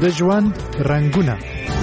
د ژوند رنگونه.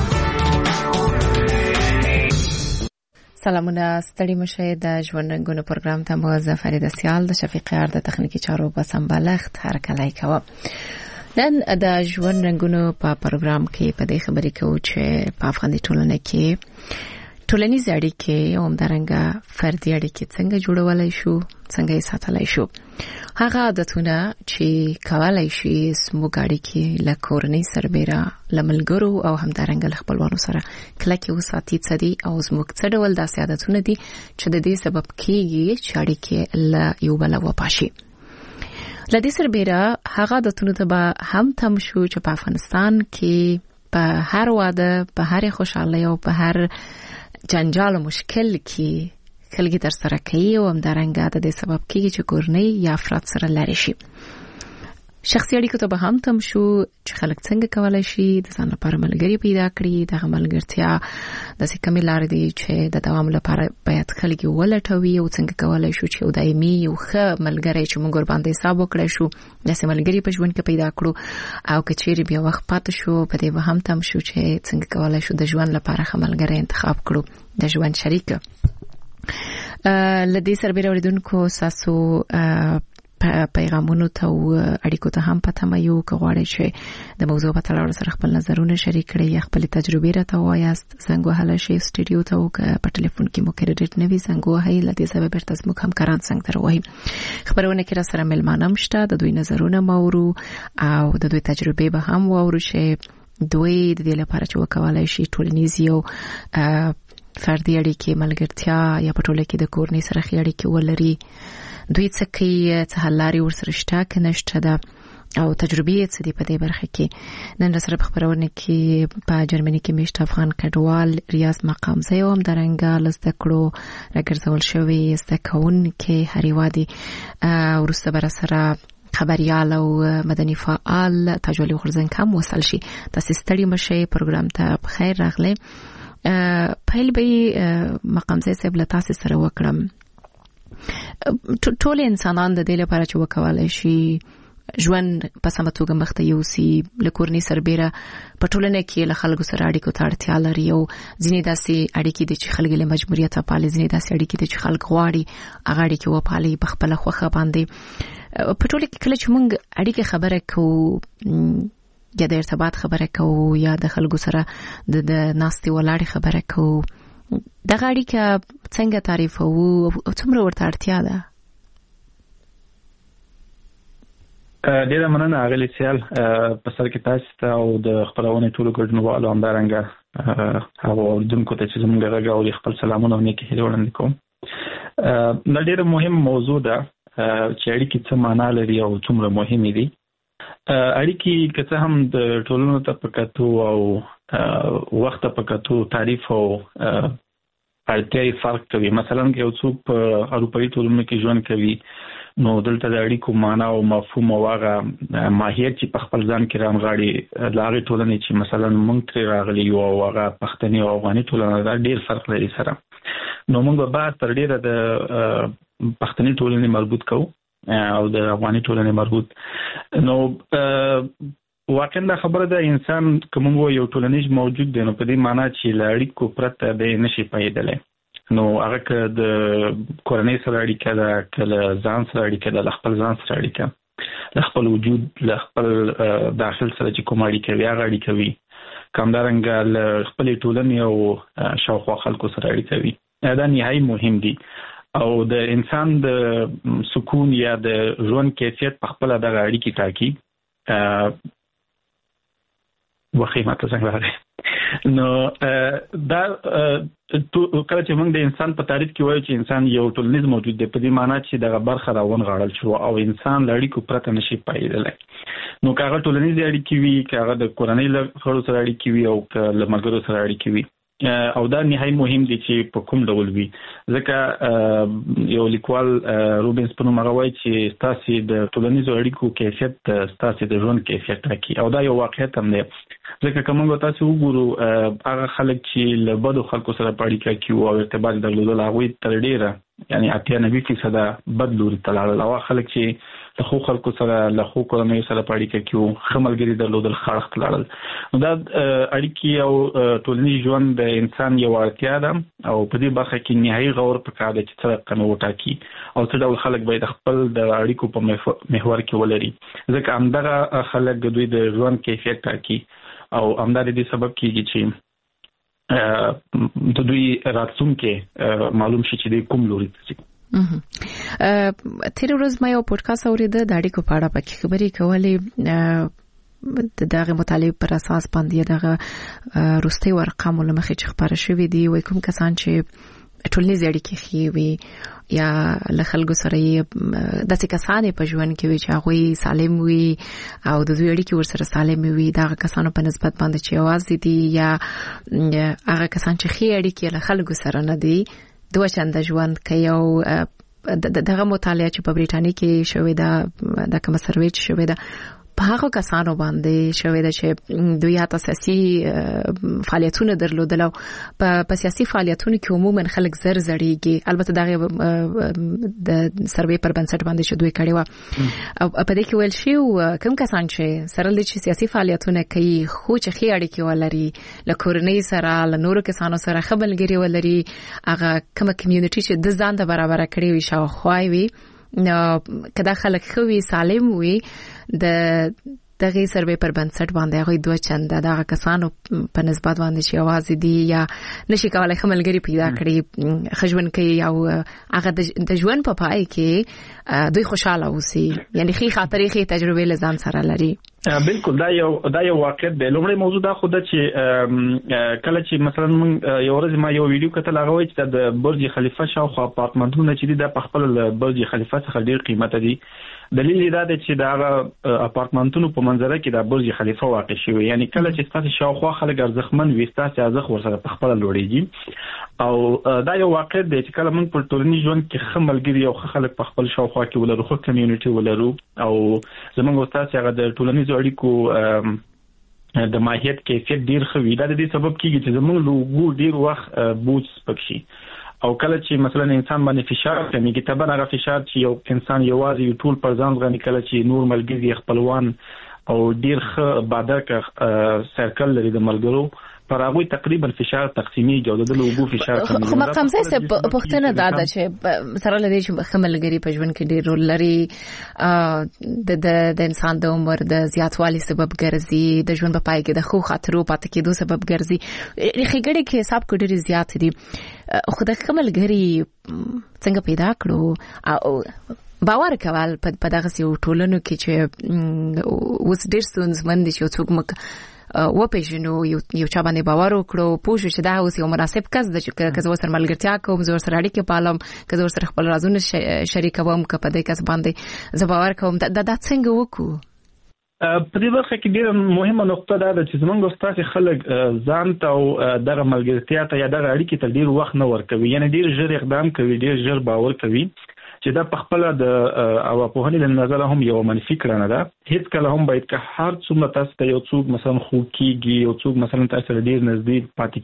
سلامونه، ستړي مشه. د ژوند رنگونه پروګرام ته مو زفرید سیال د شفیق ار د تخنیکی چارو په سمبالښت هرکلی کوم. نن د ژوند رنگونه په پروګرام کې په دې خبرې کوو چې په افغاني ټولنه کې ټولنیز اړیکې او همدارنګه فردي اړیکې څنګه جوړولای شو، څنګه یې ساتلای شو. هغه عادتونه چې کولای شي زموږ اړیکې له کورنۍ سربېره، له ملګرو او همدارنګه له خپلوانو سره کلکې وساتي څه دي او زموږ څه ډول داسې عادتونه دي چې د دې سبب کېږي چې اړیکې له یو بل وپاشي. له دې سربېره هغه عادتونه ته به هم تم شو چې په افغانستان کې په هر واده، په هر خوشحالۍ او په هر جنجال او مشکل کې خلګي تر سره کوي او همدارنګه د دې سبب کېږي چې کورنۍ یا افراد سره لري شي. شخصي اړیکو ته به هم تم شو چې خلک څنګه کولای شي د ځان لپاره ملګري پیدا کړي. دغه ملګرتیا د کومې لارې دي چې د دوام لپاره باید خلک ولټوي او څنګه کولای شو چې دایمي یو ښه ملګری چې موږ باندې حساب وکړو شو داسې ملګري په ژوند کې پیدا کړو، او کچېری بیا وخت پاتې شو په دې به هم تم شو چې څنګه کولای شو د ژوند لپاره ښه ملګری انتخاب کړو، د ژوند شریک. لدې سربېره اوریدونکو ساسو پیغامونو ته او اړیکو ته هم پته مې یو غواړي چې د موضوع په تړاو سره خپل نظرونه شریک کړئ یا خپل تجربې راته وایاست. زنګ وهله شي سټډیو ته او په ټلیفون کې مو کریډټ نوي زنګ وهي. لدې سبب برته زموږ همکاران څنګه تر وایي خبرونه کې را سره ملمانه مشته، د دوی نظرونه مورو او د دوی تجربې به هم وورو چې دوی د دې لپاره چې وکولای شي ټولنیز یو فردي اړیکې، ملګرتیا یا په ټوله کې د کورنۍ سره اړیکې ولري. دوی څه کوي، څه حل لارې ورسره شته که نشته ده او تجربې څه دي په دې برخه کې. نن سره په خبرونه کې په جرمني کې میشت افغان کډوال ریاض مقامزی او همدارنګه لزده کړو راګرځول شوی زده کوونکي هریوادي ورسته بر سره خبريال او مدني فعال تجوالي غرزنګ هم وصل شي. تاسو ستړي مشه، پروګرام ته بخیر راغلی. پیل به مقامزی صاحب له تاسو سره وکړم. ټول انسانان د دې لپاره چې وکولای شي ژوند په سمه توګه مخته یوسي، له کورنۍ سربېره په ټولنه کې له خلکو سره اړیکو ته اړتیا لري او ځینې داسې اړیکې دي چې خلک له مجبوریته پالي، ځینې داسې اړیکې دي چې خلک غواړي هغه اړیکې وپالي په خپله خوښه باندې. په ټوله کې کله چې موږ اړیکې خبره کوو یا د ارتباط خبره کوو یا د خلکو سره د ناستې ولاړې خبره کوو، دغه اړیکه څنګه تعریفوو او څومره ورته اړتیا ده؟ ډیره مننه اغلی سیال. په سر کې تاسو ته او د خبرونه ټولو ګډونوالو همدارنګه هغه اوریدونکو ته چې زموږ غږ او خپل سلامونه او نیکی هیله وړاندې کوم. دا ډیره مهم موضوع ده چې اړیکې څه معنا لري او څومره مهمې دي. اړیکې که څه هم د ټولنو ته په کتو او وخت په کتو تعریف او اړتیاوې فرق کوي. مثلا که یو څوک په اروپایي ټولنو کې ژوند کوي نو دلته د اړیکو معنا او مفهوم او هغه ماهیت چې په خپل ځان کې رانغاړي د هغې ټولنې چې مثلا موږ ترې راغلي یو او هغه پښتني او افغاني ټولنه دا ډېر فرق لري سره. نو موږ به بحث تر ډېره د پښتني ټولنې مربوط کوو او د افغاني ټولنې مربوط. نو واقعا دا خبره ده انسان کوم یو ټولنیز موجود دی نو په دې معنی چې له اړیکو پرته د نشي پایدلی. نو هغه که د کورنۍ سره اړیکه ده، که له ځان سره اړیکه ده، له خپل ځان سره اړیکه، له خپل وجود، له خپل داخل سره چې کوم اړیکه وي هغه اړیکه وي، همدارنګه له خپلې ټولنې او شاوخوا خلکو سره اړیکه وي. دا نهایي مهم دي او د انسان د سکون یا د ژوند کیفیت په خپله دغه اړیکې ټاکي. وخیمه ته څنګه راغی. نو دا کله چې موږ د انسان په تعریف کې وایو چې انسان یو ټولنیز موجود دی، په دې معنی چې دغه برخه راونغاړل شو او انسان له اړیکو پرته نشي پایدلی. نو که هغه ټولنیزې اړیکې وي، که هغه د کورنۍ له غړو سره اړیکې وي او که له ملګرو سره اړیکې وي، او دا نهایي مهم دي چې په کوم ډول وي. ځکه یو لیکوال روبینز په نوم هغه وایي چې ستاسې د ټولنیزو اړیکو کیفیت ستاسې د ژوند کیفیت ټاکي، او دا یو واقعیت هم دی. ځکه که موږ تاسو وګورو هغه خلک چې له بدو خلکو سره په اړیکه کې وو او ارتباط درلودل هغوی تر ډېره یعنې 80-90% بد لوري ته لاړل، او هغه خلک چې د خو خلکو سره له خو کورنۍ سره په اړیکه کې وو، خملګری درلودل، خړخت لاړل. نو دا اړیکې او ټولنیز ژوند د انسان یو اړتیا ده او په دې برخه کې نهایي غور پکار دی چې څه قانون وټاکي او څه ډول خلک باید خپل د اړیکو په محور کې ولري، ځکه همدغه خلک د دوی د ژوند کیفیت ټاکي او همدغه دې سبب کېږي چې د دوی راتلونکي معلوم شي چې د کوم لوري ته ځي. تیر ورځ ما یو پودکاسټ اورېده د اړیکو په اړه پکې خبرې کولې د دغه مطالعه پر اساس باندې دغه روستي ورقم لمخې چې خبره شوې دي وای کوم کسان چې ټولنیز اړیکې خېوي یا له خلکو سره د څه کسانې په ژوند کې وي چې هغه سالم وي او د دوی اړیکې ورسره سالم وي، دغه کسانو په نسبت باندې چې आवाज دي یا هغه کسان چې خې اړیکې له خلکو سره نه دي دوه چند ژوند کوي. او دغه مطالعه چې په بریټانیا کې شوې ده د کوم سروې چې شوې ده په هغه کسانو باندې شوې ده چې دوی هاته سیاسي فعالیتونه درلودل او په سیاسي فعالیتونو کې عموما خلک زر زړیږي. البته دغه د سروې پر بنسټ باندې چې دوی کړي و او په دې کې ویل شي کوم کسان چې سره لږ سیاسي فعالیتونه کوي خو چې خې اړیکې ولري له کورنۍ سره له نورو کسانو سره خبرګری ولري، هغه کوم کمیونټي چې د ځان د برابر کړي وي شاوخوا وي، نو کدا خلک خوي سالم وي د دغه سروې پر بنسټ باندې هغه دوه چند دغه کسانو په نسبت باندې چې आवाज دي یا نشي کولای خملګری پیدا کړي خجون کوي او هغه د ژوند په پای کې دوی خوشاله اوسي، یعنی خې خاطرې خې تجربه لزان سره لري. بالکل دا یو واقع دی. لومړی موضوع دا خو ده چې کله چې مثلا موږ یو ورځ ما یو ویډیو کتل هغه وایي چې د برج خلیفه شاوخوا اپارتمنټونه چې دي د په خپل برج خلیفه څخه ډیر قیمته دي. دلیل دا دی چې دا اپارتمنټونو په منظره کې د برج خلیفه واقع شوی، یعنی کله چې تاسو شاوخوا خلک ارزښتمن وي تاسو ارزښت ورسره په خپل لوړیږي. او دا یو واقع دی چې کله موږ په ټولنیز ژوند کې خملګری او خلک په خپل شاوخوا کې ولرو، خو کمیونټي ولرو او زموږ استاد هغه د ټولنیز اړیکو د ماهیت کیفیت ډیر خوي. دا د دې سبب کیږي چې زموږ لوګو ډیر وخت بوج پکشي او کله چې مثلا انسان باندې فشار کمیږي طبعا هغه فشار چې یو انسان یوازې ټول پر ځان غني کله چې نور ملګری خپلوان او ډیر ښه بادر سرکل لري د ملګرو پر هغه تقریبا فشار تقسیمیږي او د لوګو فشار کمیږي. خو مقامزه څه پښتنه دا چې سره لدی چې خملګری په ژوند کې ډیر رول لري، د انسان د عمر د زیاتوالي سبب ګرځي، د ژوند په پای کې د خو خاطرو پاتې کېدو سبب ګرځي. خېګړې کې حساب کړي زیات دي، خو د خملګری څنګه پیدا کړو او باور کول په دغه یو ټولنو کې چې اوس ډیر ستونزمن دي چې څوک و پېژنو یو چا باندې باور وکړو پوه شو چې دا اوس یو مناسب کس د چې کزو سره ملګرتیا کوم زور سره اړیکې پالم کزو سره خپل رازونه شریکوم که په دې کس باندې زه باور کوم دا څنګه وکړو. په دې برخه کې ډیره مهمه نقطه ده چې زمونږ استاد خلک ځان ته او دغه ملګرتیا ته یا دغه اړیکې ته ډیر وخت نه ورکوي، یعنی ډیر ژر اقدام کوي، ډیر ژر باور کوي چې دا په خپل د او په هغه له نظر هم یو منفي کړنه ده. هیڅ کله هم باید که هر څومره تاسو ته یو څوک مثلا خو کیږي یو څوک مثلا تاسو سره ډیر نږدې پاتې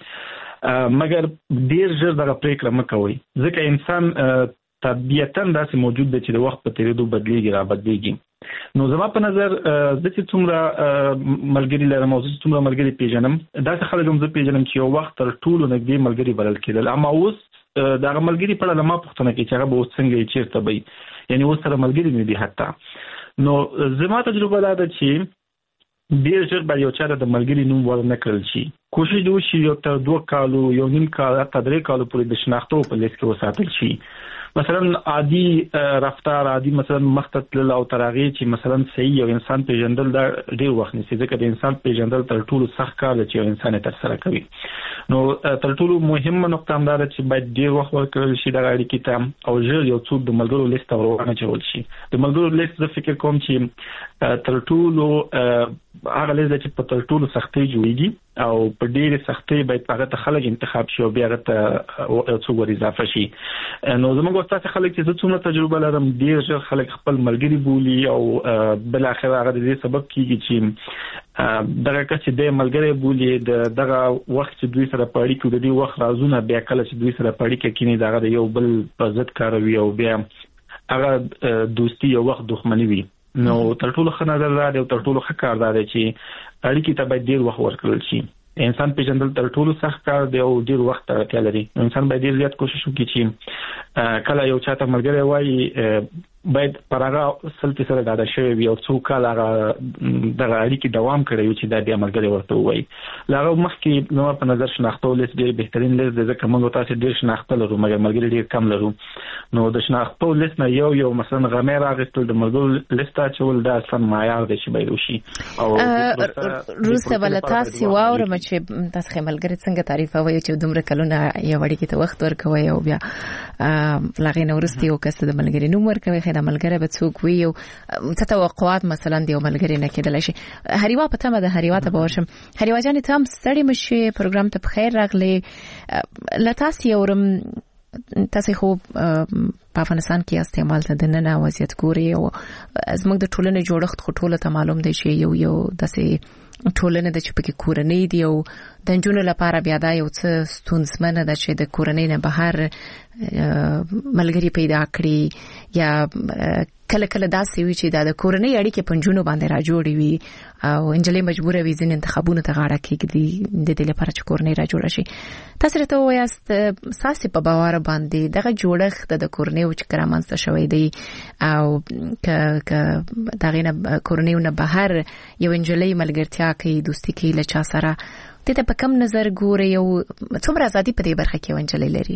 کیږي مګر ډیر ژر دغه پریکړه مکوئ، ځکه انسان طبيعتاً داسې موجود دی چې د وخت په تیریدو بدلیږي را بدلیږي. نو زما په نظر د چې څومره ملګری لرم او څومره ملګری پیژنم دا خلک هم زه پیژنم چې یو وخت تر ټولو نږدې ملګری بلل کېدل، اما اوس دا ملګری په اړه ما پوښتنه کوي چې هغه به اوس څنګه چیرته وي، یعنی اوس سره ملګری نه دي حتی. نو زما تجربه دا ده چې ډیر ژر به یو چا د ملګری نوم ورنه کړل شي، کوشش دی وشي یو تر 2 کالو یو نیم کال تر 3 کالو پورې د شناختو په لیست کې وساتل شي. مثلا عادي رفتار عادي مثلا مختتل او تراغي چې مثلا صحیح یو انسان پیژندل دا ډیر وخت نیسي، ځکه د انسان پیژندل تر ټولو سخت کار دی چې یو انسان تر سره کوي. نو تر ټولو مهمه نقطه هم دا ده چې باید ډیر وخت ورکړل شي د اړیکې ته او ژر یو څوک د ملګرو لیست ورونه چول شي. د ملګرو لیست زه فکر کوم چې تر ټولو هغه لیست چې په تر ټولو سختي جوړیږي او په ډېر سختي باید هغه ته خلک انتخاب شي او بیا هغه ته څو ور اضافه شي. نو زموږ استاد خلک چې څومره تجربه لرم ډېر ژر خلک خپل ملګری بولي او بل اخر هغه د دې سبب کیږي چې دغه کس چې د ملګری بولي دغه وخت چې دوی سره پاړی کې د دې وخت رازونه بیا کله چې دوی سره پاړی کې کینی دغه یو بل په ضد کاروي او بیا هغه دوستي او وخت دښمنی وي نو تر ټولو ښه نظر دا دی او تر ټولو ښه کار دا دی چې اړیکې ته باید ډیر وخت ورکړل شي. انسان پیژندل تر ټولو سخت کار دی او ډیر وخت ته اړتیا لري. انسان باید ډیر زیات کوشش وکړي چې کله یو چاته ملګری وایي باید پرغه سلطه سره دا شوی وي او څو کال هغه د اړیکې دوام کړی وي چې دا د ملګری ورته وایي. لاغه مخکې نو په نظر شناختو لیست ډیر بهترین لیست دی ځکه موږ تاسو ډیر شناخته لرو مګر ملګری ډیر کم لرو. نو د شناختو لیست نه یو مثلا غمیر راغستل د ملګرو لیست چول دا اصلا معیار دی چې باید وشي. او روسه ولتا سی واورم چې تاسو ملګری څنګه تعریفوي چې دومره کلونه یو وړي کې وخت ورکوي او بیا لاغې نورستي او کس د ملګری نوم ورکوي خدای ملګری به څوک وي او څه توقعات مثلا دی ملګری نه کېدل شي. هریوا په تمه د هریوا ته باورم. هریوا جان تام ستړي مشي پروګرام ته بخیر راغلی. لتاس یورم تاسو خو په افغانستان کې استعمال ته د نن وضعیت ګوري او زموږ د ټولنې جوړښت خو ټوله ته معلوم دی چې یو داسې ټولنه د چپکې کورنۍ دی او د جنونو لپاره بیا دا یو څه ستونزمنه ده چې د کورنۍ نه بهر ملګری پیدا کړي یا کله کله داسې وي چې د کورنۍ اړیکې پنځونو باندې راجوړي وي او انجلې مجبوره وي ځین انتخابونو ته غاړه کېږي د دې لپاره چې کورنۍ راجوړه شي. تاسو ته وایاست ساسي په باور باندې دغه جوړښت د کورنۍ او چې کرامانسته شوی دی او ک دغه نه کورنۍ نه بهر یو انجلې ملګرتیا کوي دوستي کوي لچا سره ته په کم نظر ګوري او څومره ازادي په دې برخه کې ونجلې لري؟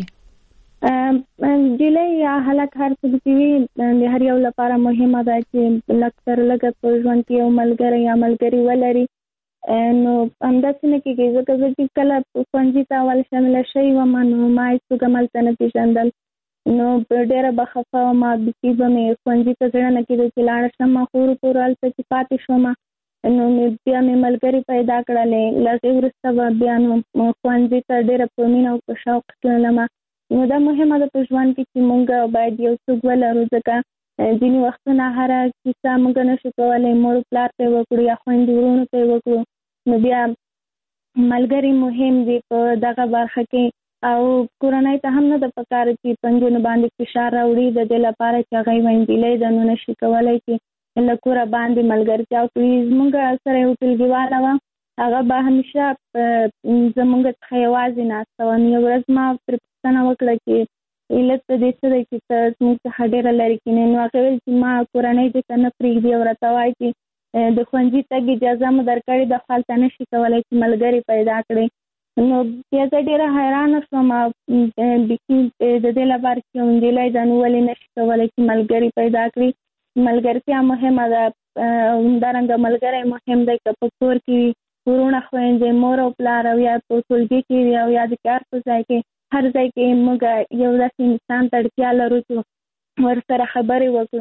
جلې یا هلک هر څه چې د هر یو لپاره مهمه ده چې لکتر لګ په ژوند کې یو ملګری یا ملګری ولري. نو همداسې نه کېږي ځکه چې کله ښوونځي ته اول شامل شوی وم نو ما هېڅوک هملته نه پېژندل نو ډېره به خفه وم بېخي به مې ښوونځي ته زړه نه کېده چې لاړه شم. خورو پورو هلته چې پاتې شوم نو بیا مې ملګري پیدا کړلې. لږ وروسته به بیا نو ښوونځي ته ډېره په مینه او په شوق تللم. نو دا مهمه ده په ژوند کې چې موږ باید یو څوک ولرو ځکه ځینې وختونه هره کیسه موږ نشو کولی مور پلار ته وکړو یا خویندې ورونو ته وکړو. نو بیا ملګري مهم دي په دغه برخه کې او کورنۍ ته هم نه ده پکار چې پنځونو باندې فشار راوړي د دې لپاره چې هغه وینځلې ده نو نشي کولی چې له کوره باندې ملګرتیا وکړي. زموږ سره یو ټولګیواله وه هغه به همیشه زموږ څخه یوازې ناسته وه. یو ورځ ما پرې پوښتنه وکړه چې علت د دې څه دی چې ته زموږ څخه ډېره لرې کېنې. نو هغې ویل چې ما کورنۍ دې ته نه پرېږدي او راته وایي چې د ښوونځي تګ اجازه مو درکړې ده خو هلته نشي کولی چې ملګري پیدا کړې. نو بیا زه ډېره حیرانه شوم بیخي د دې لپاره چې یو نجلۍ ده نو ولې نشي کولی چې ملګري پیدا کړي. ملګرتیا مهمه ده. همدارنګه ملګری مهم دی که په کور کې وي ورونه خویندې مور او پلار او یا په ټولګي کې وي او یا د کار په ځای کې هر ځای کې موږ یو داسې انسان ته اړتیا لرو چې ورسره خبرې وکړو.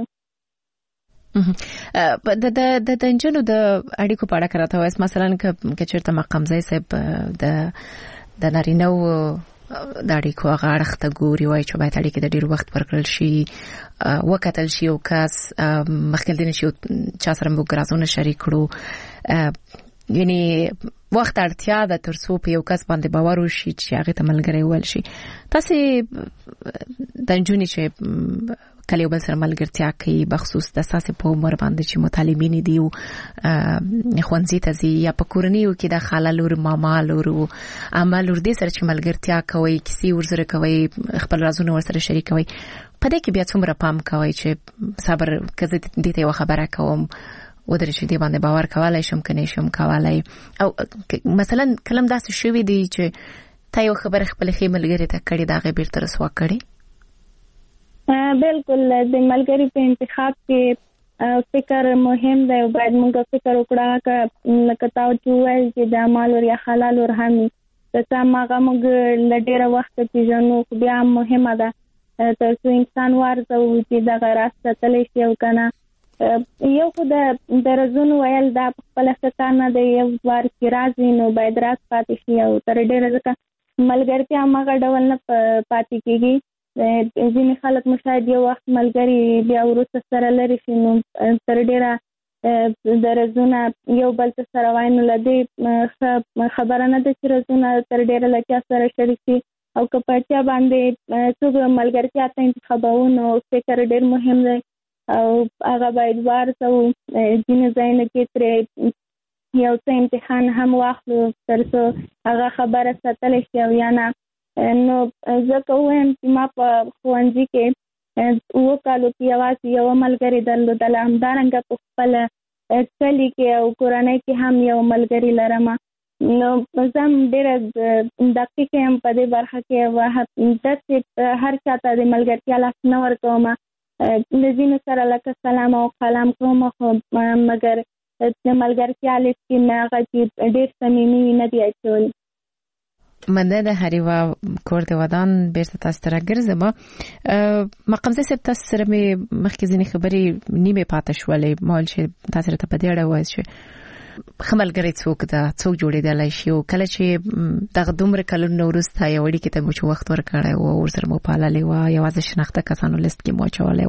د نجونو د اړیکو په اړه که راته وایاست مثلا که چېرته مقامځی صاحب د نارینهو د اړیکو هغه اړخ ته ګوري وایي چې باید اړیکې د ډېر وخت ورکړل شي وکتل شي او کس مخکې دی نه شي چا سره موږ رازونه شریک کړو یعنی وخت اړتیا ده تر څو په یو کس باندې باور وشي چې هغه ته ملګری ول شي. تاسو د نجونې چې کله یو بل سره ملګرتیا کوي بخصوص د اساس په عمر باندې چې مطالبین دي او ښوونځي ته ځي یا په کورنیو کې د خاله لور ماما لور او اما لور دې سره چې ملګرتیا کوي کیسې ورسره کوي خپل رازونه ورسره شریکوي په دې کې بیا څومره پام کوي چې صبر کزه دې ته خبره کوم ودرې چې دې باندې باور کولای شم کني شم کولای او مثلا کلم داسې شوی دی چې تا یو خبره خپل خې ملګری ته کړي دا غیر تر رسوا کړي. بالکل د ملګری په انتخاب کې فکر مهم دی او باید موږ فکر وکړو لکه تاسو چې وایي چې د مال او یا حلال ور هم ته ماغه موږ لډیره وخت پیژنو خو بیا مهمه ده ترڅو انسان ورته چې د غیرت تللی شي او کنه یو خو د رازونو ویل دا خپل څه نه دی یو وار کې راځي نو باید راز پاتې شي او تر ډیره ځکه ملګرتیا هغه ډول نه پاتې کېږي. ځینې خلک مشاهد یو وخت ملګري بیا وروسته سره لري شي نو تر ډیره د رازونه یو بل سره وای نو لدې خبره نه ده چې رازونه تر ډیره لکه سره شریک شي او که پچا باندې څوک ملګرتیا ته انتخابونو فکر ډېر مهم دی او هغه باید ورته ځینې ځایونه کې ترې یو څه امتحان هم واخلو تر څو هغه خبره ساتلی شي او یا نه. نو زه که ووایم چې ما په ښوونځي کې 7 کالو کې یوازې یوه ملګرې درلودله، همدارنګه په خپله کلي کې او کورنۍ کې هم یو ملګري لرم. نو زه هم ډېره دقیق یم په دې برخه کې، داسې هر چا ته د ملګرتیا لاس نه ورکوم. د ځینو سره لکه سلام او کلام کوم، خو مګر د ملګرتیا لیست کې مې هغه چې ډېر صمیمي وي نه دي اچولي. مننه د هریوا کور د ودان بیرته تاسو ته راګرځم. مقامزه صاحب تاسو سره مې مخکې ځینې خبرې نیمه پاتې شولې، مال چې تاسو ته په دې اړه وایي چې خملګری څوک دا څوک جوړېدلای شي او کله چې دغه دومره کلونو وروسته یو وړي کې ته مو چې وخت ورکړی و او ورسره مو پاللی و، یوازې شناخته کسانو لیست کې مو اچولی و،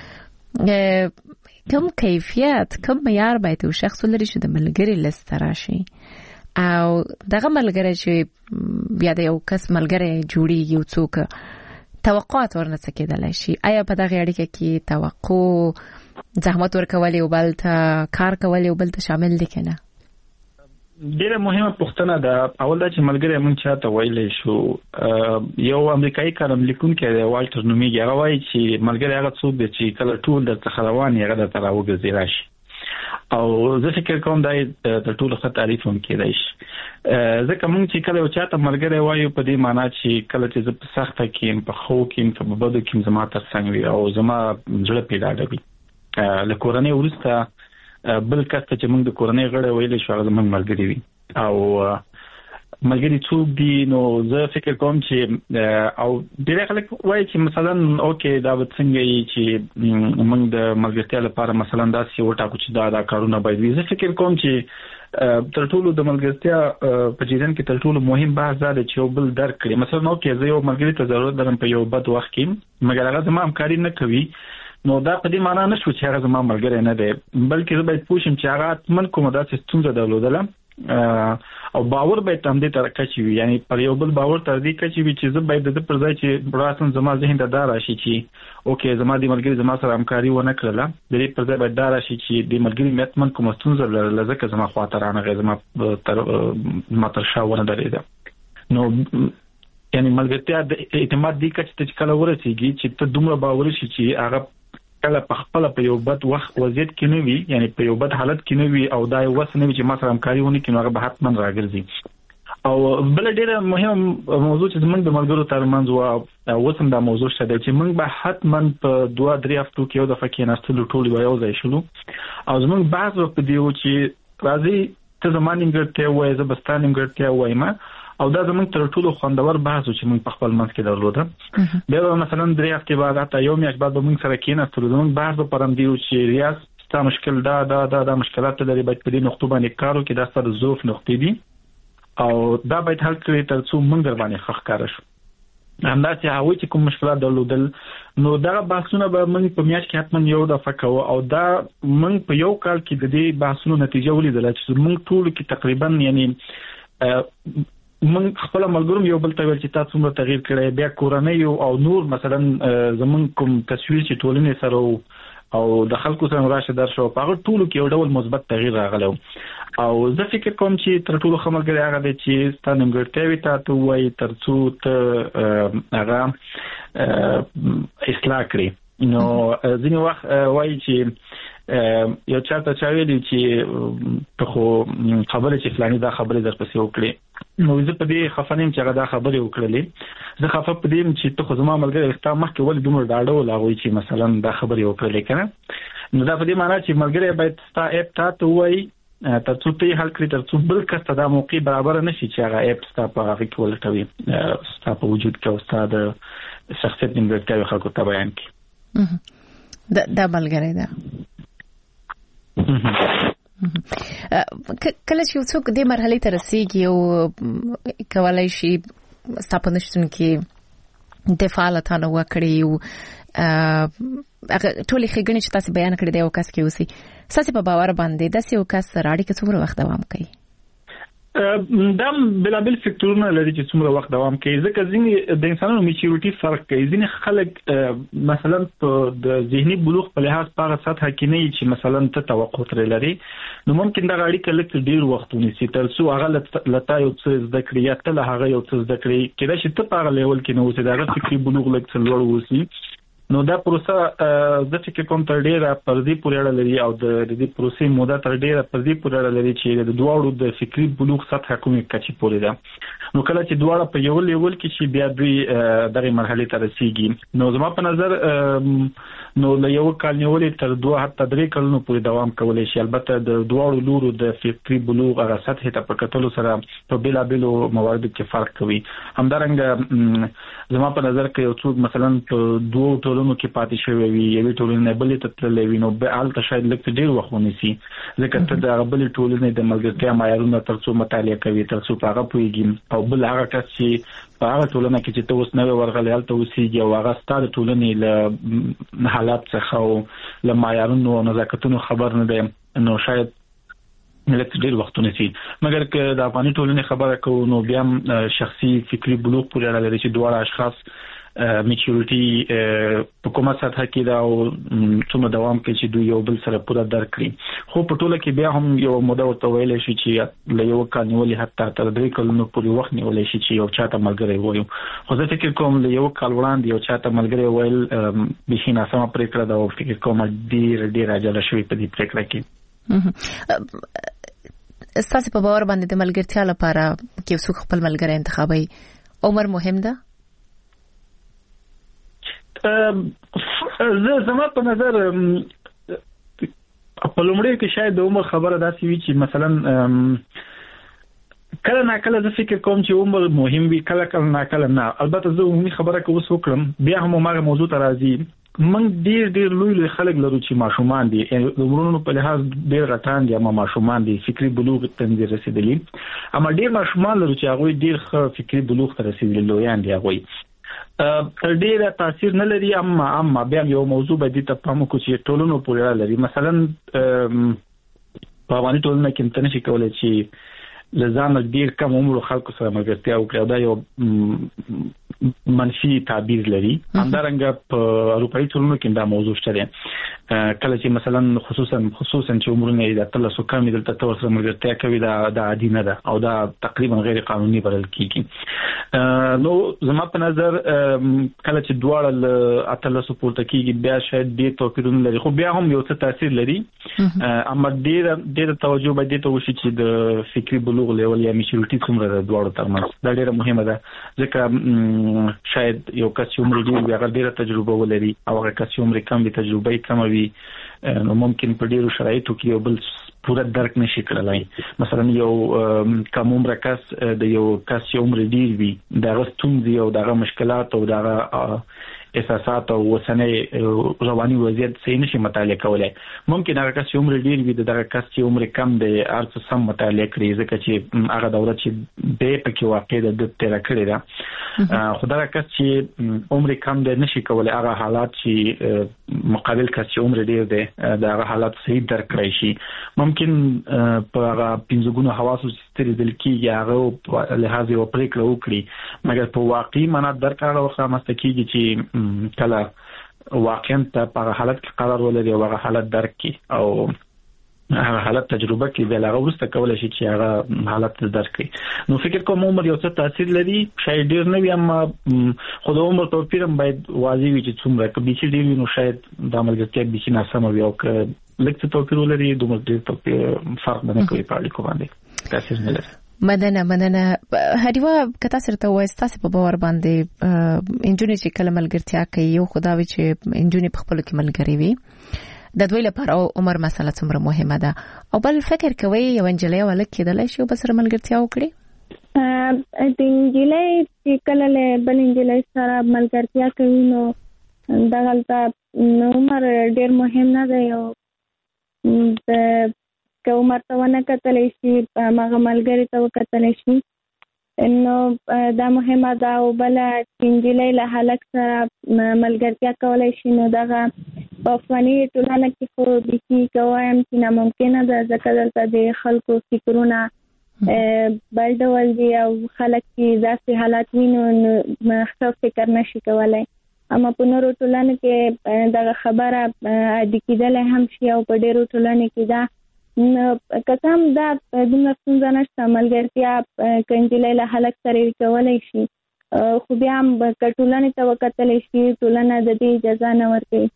کوم کیفیت کوم معیار باید یو شخص ولري چې د ملګري لیست ته راشي او دغه ملګری چې بیا د یو کس ملګری جوړیږي او څوک توقعات ورنه کېدلای شي؟ آیا په دغه اړیکه کې توقع، زحمت ورکول او بل ته کار کول او بل ته شامل دي کنه؟ ډیره مهمه پوښتنه ده. اول دا چې ملګری مونږ چاته ویلی شو. یو امریکایي کالم لیکونکی دی والټر نومیږي، هغه وایي چې ملګری هغه څوک دی چې کله ټول درڅخه روان یې هغه درته راوګرځي راشي. او زه فکر کوم دا د ټولو ښه تعریف هم کېدای شي، ځکه مونږ چې کله یو چاته ملګری وایو په دې معنا چې کله چې زه په سخته کې یم، په ښو کې یم، که په بدو کې یم، زما تر څنګ وي او زما زړه پې ډاډه وي. له کورنۍ وروسته بل کس ته چې مونږ د کورنۍ غړی ویلی شو هغه زموږ ملګري وي. او ملګري څوک دي؟ نو زه فکر کوم چې او ډېری خلک وایي چې مثلا اوکې دا به څنګه وي چې موږ د ملګرتیا لپاره مثلا داسې وټاکو چې دا کارونه باید وي. زه فکر کوم چې تر ټولو د ملګرتیا په جریان کې تر ټولو مهم بحث دا دی چې یو بل درک کړي. مثلا اوکې زه یو ملګري ته ضرورت لرم په یو بد وخت کې، مګر هغه زما همکاري نه کوي، نو دا په دې معنا نه شو چې هغه زما ملګری نه دی، بلکې زه باید پوه شم چې هغه حتماً کومه داسې ستونزه درلودله او باور باید هم دې ته کچې وي، یعنی پر یو بل باور تر دې کچې وي چې زه باید د پر ځای چې راسم زما ذهن ته دا راشي چې اوکې زما د ملګري زما سره همکاري ونه کړله، د دې پر ځای باید دا راشي چې د ملګري مې حتماً کومه ستونزه لرله ځکه زما خواته رانغی، زما تر شا ونه درېده. نو یعنی ملګرتیا د اعتماد دې کچې ته چې کله ورسېږي چې ته دومره باوري شي چې هغه کله په خپل په یو بد وخت وضعیت کې نه وي، یعنی په یو بد حالت کې نه وي او دا یو وس نه وي چې ما سره همکاري ونه کړي، نو هغه به حتماً راګرځي. او بل ډېره مهم موضوع چې زموږ د ملګرو ترمنځ اوس هم دا موضوع شته چې موږ به حتماً په 2-3 هفتو کې یو دفعه کېناستلو ټول به یو ځای شلو او زموږ بحث به په دې و چې راځي ته زما نیمګړتیا ووایې، زه به ستا نیمګړتیا ووایم، او دا زموږ تر ټولو خوندور بحث چې موږ په خپل منځ کې درلوده. بیا به مثلا 3 هفتې بعد حتی یو میاشت بعد به موږ سره کېناستلو، زموږ بحث به پر همدې و چې ریاض ستا مشکل دا مشکلات ته لري، باید په دې نقطو باندې کار وکړې، دا ستا د ضعف نقطې دي او دا باید حل کړې تر څو موږ در باندې ښه ښکاره شو. همداسې هغوی چې کوم مشکلات درلودل، نو دغه بحثونه به موږ په میاشت کې حتماً یو دفعه کوو او دا موږ په یو کال کې د دې بحثونو نتیجه ولیدله چې موږ ټولو کې تقریباً یعنی موږ خپل ملګرو یو بل ته ویل چې تاسو څومره تغییر کړی، بیا کورنۍ او نور مثلا زموږ کوم تصویر چې ټولنې سره او د خلکو سره راشه در شو په هغه ټولو کې یو ډول مثبت تغییر راغلی او زه فکر کوم چې تر ټولو ښه ملګری هغه دی چې ستا نیمګړتیاوې ته ووایي تر څو ته هغه اصلاح کړي. نو ځینې وخت وایي چې یو چاته چا ویلي چې ته خو خبرې چې فلاني دا خبرې درپسې وکړې، نو زه په دې خفه نه یم چې هغه دا خبرې وکړلې، زه خفه په دې یم چې ته خو زما ملګری ستا مخکې ولې دومره ډاډه ول هغوی چې مثلا دا خبرې وکړلې که نه. نو دا په دې معنا چې ملګری باید ستا ایپ تا ته ووایي تر څو ته یې حل کړي، تر څو بل کس ته دا موقع برابره نه شي چې هغه ایپ ستا په هغې کې ولټوي، ستا په وجود کې او ستا د شخصیت نیمګړتیاوې خلکو ته بیان کړي. دا ملګری ده. کله چې څوک دې مرحلې ته رسیږي او کولای شي ستا په نشتون کې دفاع له تا نه وکړي او ټولې ښېګڼې چې تاسې بیان کړې د یو کس کې اوسي، ستاسې په باور باندې داسې یو کس سره اړیکه څومره وخت دوام کوي؟ دا بلابل فکټورونه لري چې څومره وخت دوام کوي. ځکه ځینې د انسانانو میچورټي فرق کوي. ځینې خلک مثلا د ذهني بلوغ په لحاظ په هغه سطح کې نه چې مثلا ته توقع ترې لري، نو ممکن دا اړیکه لکه ډیر وخت ونیسي تر څو هغه لته یو څه زده کړي یا ته له هغه یو څه زده کړي کله چې ته په هغه لیول کې نو چې دا فکري بلوغ لکه لوړ وسی. نو دا پروسه د فکر کوم تر ډیره پردي پورې اړه لري او د دې پروسې موده تر ډیره پردي پورې اړه لري چې د دواړو د فکري بلوغ سطح کومه کچې پورې ده. نو کله چې دواړه په یو لیول کې چې بیا دوی دغه مرحله ته رسیږي، نو زما په نظر نو له یو کال نیولې تر 2 حتی 3 کلونو پورې دوام کولای شي. البته د دواړو لورو د فکري بلوغ هغه سطح ته په کتلو سره په بلابلو مواردو کې فرق کوي. همدارنګه زما په نظر کې یو څوک مثلا په 2 ټولنو کې پاتې شوی وي، یوې ټولنې بلې ته تللی وي، نو به الته شاید لکه ډیر وخت ونیسي ځکه ته د بلې ټولنې د ملګرتیا معیارونه تر څو مطالعه کوي، تر څو هغه پوهیږي او بل هغه کس چې په هغه ټولنه کې چې ته اوس نوې ورغلی هلته اوسېږي او هغه ستا د ټولنې له حالات څخه او له معیارونو او نزاکتونو خبر نه دی، نو شاید لکه ډیر وخت ونیسي. مګر که د افغاني ټولنې خبره کوو نو بیا شخصي فکري بلوغ پورې اړه لري چې دواړه اشخاص میچورټي په کومه سطح کې دا او څومره دوام کوي چې دوی یو بل سره پوره درک کړي. خو په ټوله کې بیا هم یو موده ورته ویل شي چې له یو کال نیولې حتی تر 3 کلونو پورې وخت نیولې شي چې یو چاته ملګری وایو. خو زه فکر کوم له یو کال وړاندې یو چاته ملګری ویل به ناسمه پریکړه ده او فکر کوم ډیر عجله شوی په دې پریکړه کې. استاسو په باور باندې د ملګرتیا لپاره کې څوک خپل ملګری انتخابي عمر مهم ده؟ زما په نظر په لومړی کې شاید د عمر خبره داسې وي چې مثلا کله نه کله زه فکر کوم چې عمر مهم وي، کله نه کله نه. البته زه عمومي خبره کوم وکړم بیا هم هغه موضوع ته راځي. من ډیر لوی خلک لرو چې ماشومان دي، د عمرونو په لحاظ ډیر غټان دي، اما ماشومان دي فکری بلوغ ته رسیدلي، اما ډیر ماشومان لرو چې هغه ډیر ښه فکری بلوغ ته رسیدلي لویان دي. هغه تر ډیره تاثیر نه لري، اما بیا یو موضوع باندې ته پام وکړو چې ټولنو پورې اړه لري. مثلا په افغاني ټولنه کې انټرنیټ شي کولای چې لزان ډیر کم عمر خلکو سره ملګرتیا وکړي، دا یو منفي تعبیر لري. همدارنګه په اروپایي ټولنو کې دا موضوع شته. کله چې مثلا خصوصا چې عمرونه د 300 کم دلته تور سره ملګرتیا کوي، دا عادي نه ده او دا تقریبا غیر قانوني بلل کیږي. نو زما په نظر کله چې دواړه له 300 پورته کیږي بیا شاید ډیر توپیرونه لري، خو بیا هم یو څه تاثیر لري. اما ډیر توجه باید ته وشي چې د فکری بلوغ لیول یا میچورټي څومره د دواړو ترمنځ دا ډیره مهمه ده. ځکه شاید یو کس چې عمر ډیر وي هغه ډیره تجربه ولري او هغه کس چې عمر کم وي تجربه یې کمه وي، نو ممکن په ډیرو شرایطو کې یو بل پوره درک نشي کولای. مثلا یو کم عمر کس د یو کس چې عمر ډیر وي دغه ستونزې او دغه مشکلات او دغه احساسات او وسنۍ رواني وضعیت صحیح نشي مطالعه کولای. ممکن هغه کس چې عمر ډیر وي دغه کس چې عمر کم دی ارڅ سم مطالعه کړي ځکه چې هغه دوره چې به پکې واقع ده د تیر کړی ده. خدای کس چې عمر کم دی نشي کولای هغه حالات چې مقابل کس چې عمر ډیر دی دغه حالات صحیح درک کړی شي. ممکن په هغه 15 ګونو حواسو ستړي دل کېږي هغه لحاظ یو پریکړه وکړي، مګر په واقعي معنا درک هغه وخت رامنځته کېږي چې کله واقعا ته په حالت کې قرار ولري او هغه حالت درک کړي او هغه حالت تجربه کړي بل هغه ورسته کولای شي چې هغه حالت درک کړي. نو فکر کوم عمر یو څه تاثیر لري، شاید ډیر نه وي اما خو د عمر توپیر هم باید واضح وي چې څومره کبي چې ډیر نو شاید د عملګرتیا به چې ناسمه وي او که لکه توپیر ولري د عمر ډیر توپیر فرق نه کوي په اړیکو باندې تاثیر نه لري. مننه هریوا کته سره وایي تاسو په باور باندې انجونی چې کله ملګرتیا کوي یو خدای چې انجونی په خپل کې ملګری وي د دوی لپاره عمر مسله څومره مهمه ده او بل فکر کوي یو انجلۍ ولک کېدلای شي بسره ملګرتیا وکړي؟ د انجلۍ چې کله له بل انجلۍ سره ملګرتیا کوي نو دا غلطه عمر ډیر مهم نه دی او د که عمر ته ونه کتلی شي هغه ملګري ته وکتلی شي نو دا مهمه ده. او بله چې نجلۍ له هلک سره ملګرتیا کولی شي نو دغه په افغاني ټولنه کې خو بیخي که وایم چې ناممکنه ده ځکه دلته د خلکو فکرونه بل ډول دی او خلک چې داسې حالات وینو نو ښه فکر نشي کولای. اما په نورو ټولنو کې دغه خبره عادي کېدلی هم شي او په ډېرو ټولنو کې دا که څه هم دا دومره ستونزه نشته، ملګرتیا که نجلۍ له هلک سره کولی شي، خو بیا هم که ټولنې ته وکتلی شي ټولنه د دې اجازه نه ورکوي.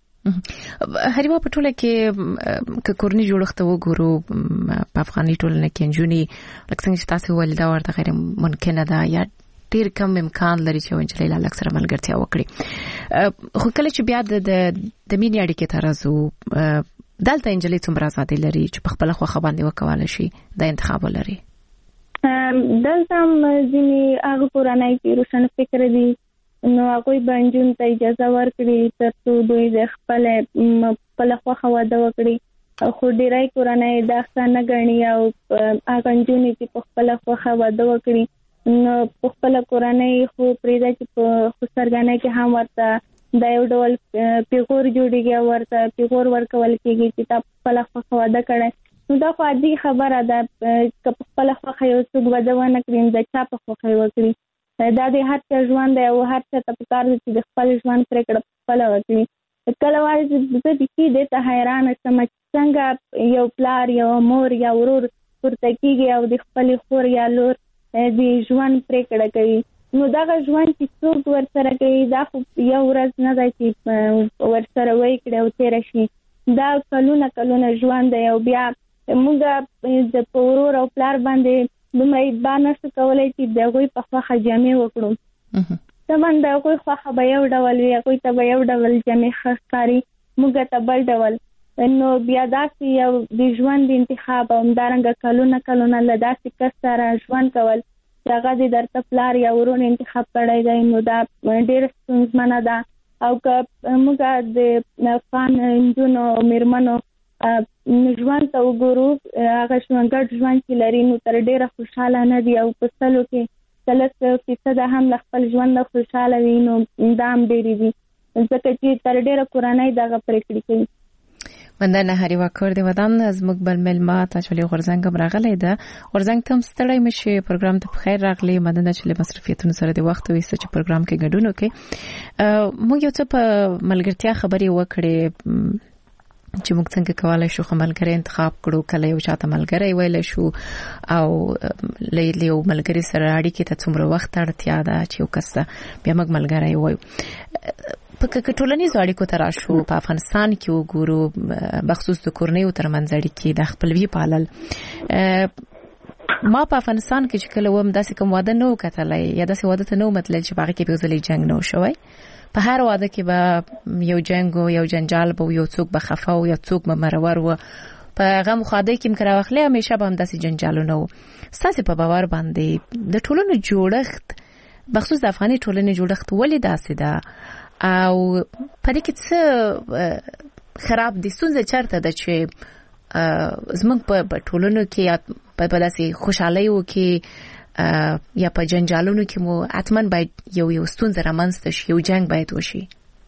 حریما په ټوله کې که کورني جوړښت وګورو په افغاني ټولنه کې نجونې لکه څنګه چې تاسو ویل دا ورته غیر ممکنه ده یا ډیر کم امکان لري چې نجلۍ له هلک سره ملګرتیا وکړي. خو کله چې بیا د مینې اړیکې ته راځو دلته نجلۍ څومره ازادي لري چې په خپله خوښه باندې وکولی شي دا انتخاب ولري؟ دلته هم ځینې هغه کورنۍ چې روښانه فکره دي نو هغوی به نجونو ته اجازه ورکړي تر څو دوی د خپله خوښه واده وکړي. خو ډیری کورنۍ دا ښه نه ګڼي او هغه نجونې چې په خپله خوښه واده وکړي نو په خپله کورنۍ خو پرېږده چې په خسرګانۍ کې هم ورته دا یو ډول پیغور جوړېږي او ورته پیغور ورکول کېږي چې تا په خپله خوښه واده کړی. نو دا خو عادي خبره ده، که په خپله خوښه یو څوک واده ونه کړي نو د چا په خوښه یې وکړي. دا د هر چا ژوند دی او هر چا ته پکار دی چې د خپل ژوند پرېکړه په خپله وکړي. کله وایي چې زه بیخي دې ته حیرانه شم چې څنګه یو پلار یا مور یا ورور پورته کېږي او د خپلې خور یا لور د ژوند پرېکړه کوي. نو دغه ژوند چې څوک ورسره کوي دا خو یو ورځ نه دی چې ورسره وی کړي او تېره شي، دا کلونه ژوند دی. او بیا موږ د په ورور او پلار باندې دومره اعتبار نشو کولی چې د هغوی په خوښه جامې وکړو. طبعا د هغوی خوښه به یو ډول وي، هغوی ته به یو ډول جامې ښه ښکاري، موږ ته بل ډول. نو بیا داسې یو د ژوند انتخاب او همدارنګه کلونه له داسې کس سره ژوند کول چې هغه د درته پلار یا ورور انتخاب کړی دی نو دا ډېره ستونزمنه ده. او که موږ د افغان نجونو او میرمنو ژوند ته وګورو، هغه ګډ ژوند چې لري نو تر ډېره خوشحاله نه دي او په سلو کې 30% هم له خپل ژوند نه خوشحاله وي نو دا هم ډېرې دي، ځکه چې تر ډېره کورنۍ دغه پرېکړې کوي. مننه حریما کور د ودان زموږ بل مېلمه تاجولي غورزنګ هم راغلی ده. غورزنګ ته هم ستړی مه شې، پروګرام ته په خیر راغلی. مننه چې له مصروفیتونو سره د وخت ویسته چې پروګرام کې ګډون وکړې. موږ یو څه په ملګرتیا خبرې وکړې چې موږ څنګه کولای شو ملګری انتخاب کړو، کله یو چاته ملګری ویلی شو او له یو ملګري سره اړیکې ته څومره وخت اړتیا ده چې یو کس ته بیا موږ ملګری وایو. په ټولنیزو اړیکو ته راشو، په افغانستان کې وګورو بخصوص د کورنیو ترمنځ اړیکې د خپلوي پالل. ما په افغانستان کې چې کله وم داسې کوم واده نه و کتلی یا داسې واده ته نه و متللی چې په هغې کې به یو ځلې جنګ نه و شوی. په هر واده کې به یو جنګ و، یو جنجال به و، یو څوک به خفه و، یو څوک به مرور و. په غم خادۍ کې م که راواخلی همیشه به هم داسې جنجالونه و. ستاسې په باور باندې د ټولنو جوړښت بخصوص د افغاني ټولنې جوړښت ولې داسې ده او په دې کې څه خراب دي؟ ستونزه چېرته ده چې زموږ په ټولنو کې یا په داسې خوشحالیو کې یا په جنجالونو کې مو حتما باید یو ستونزه رامنځته شي، یو جنګ باید وشي؟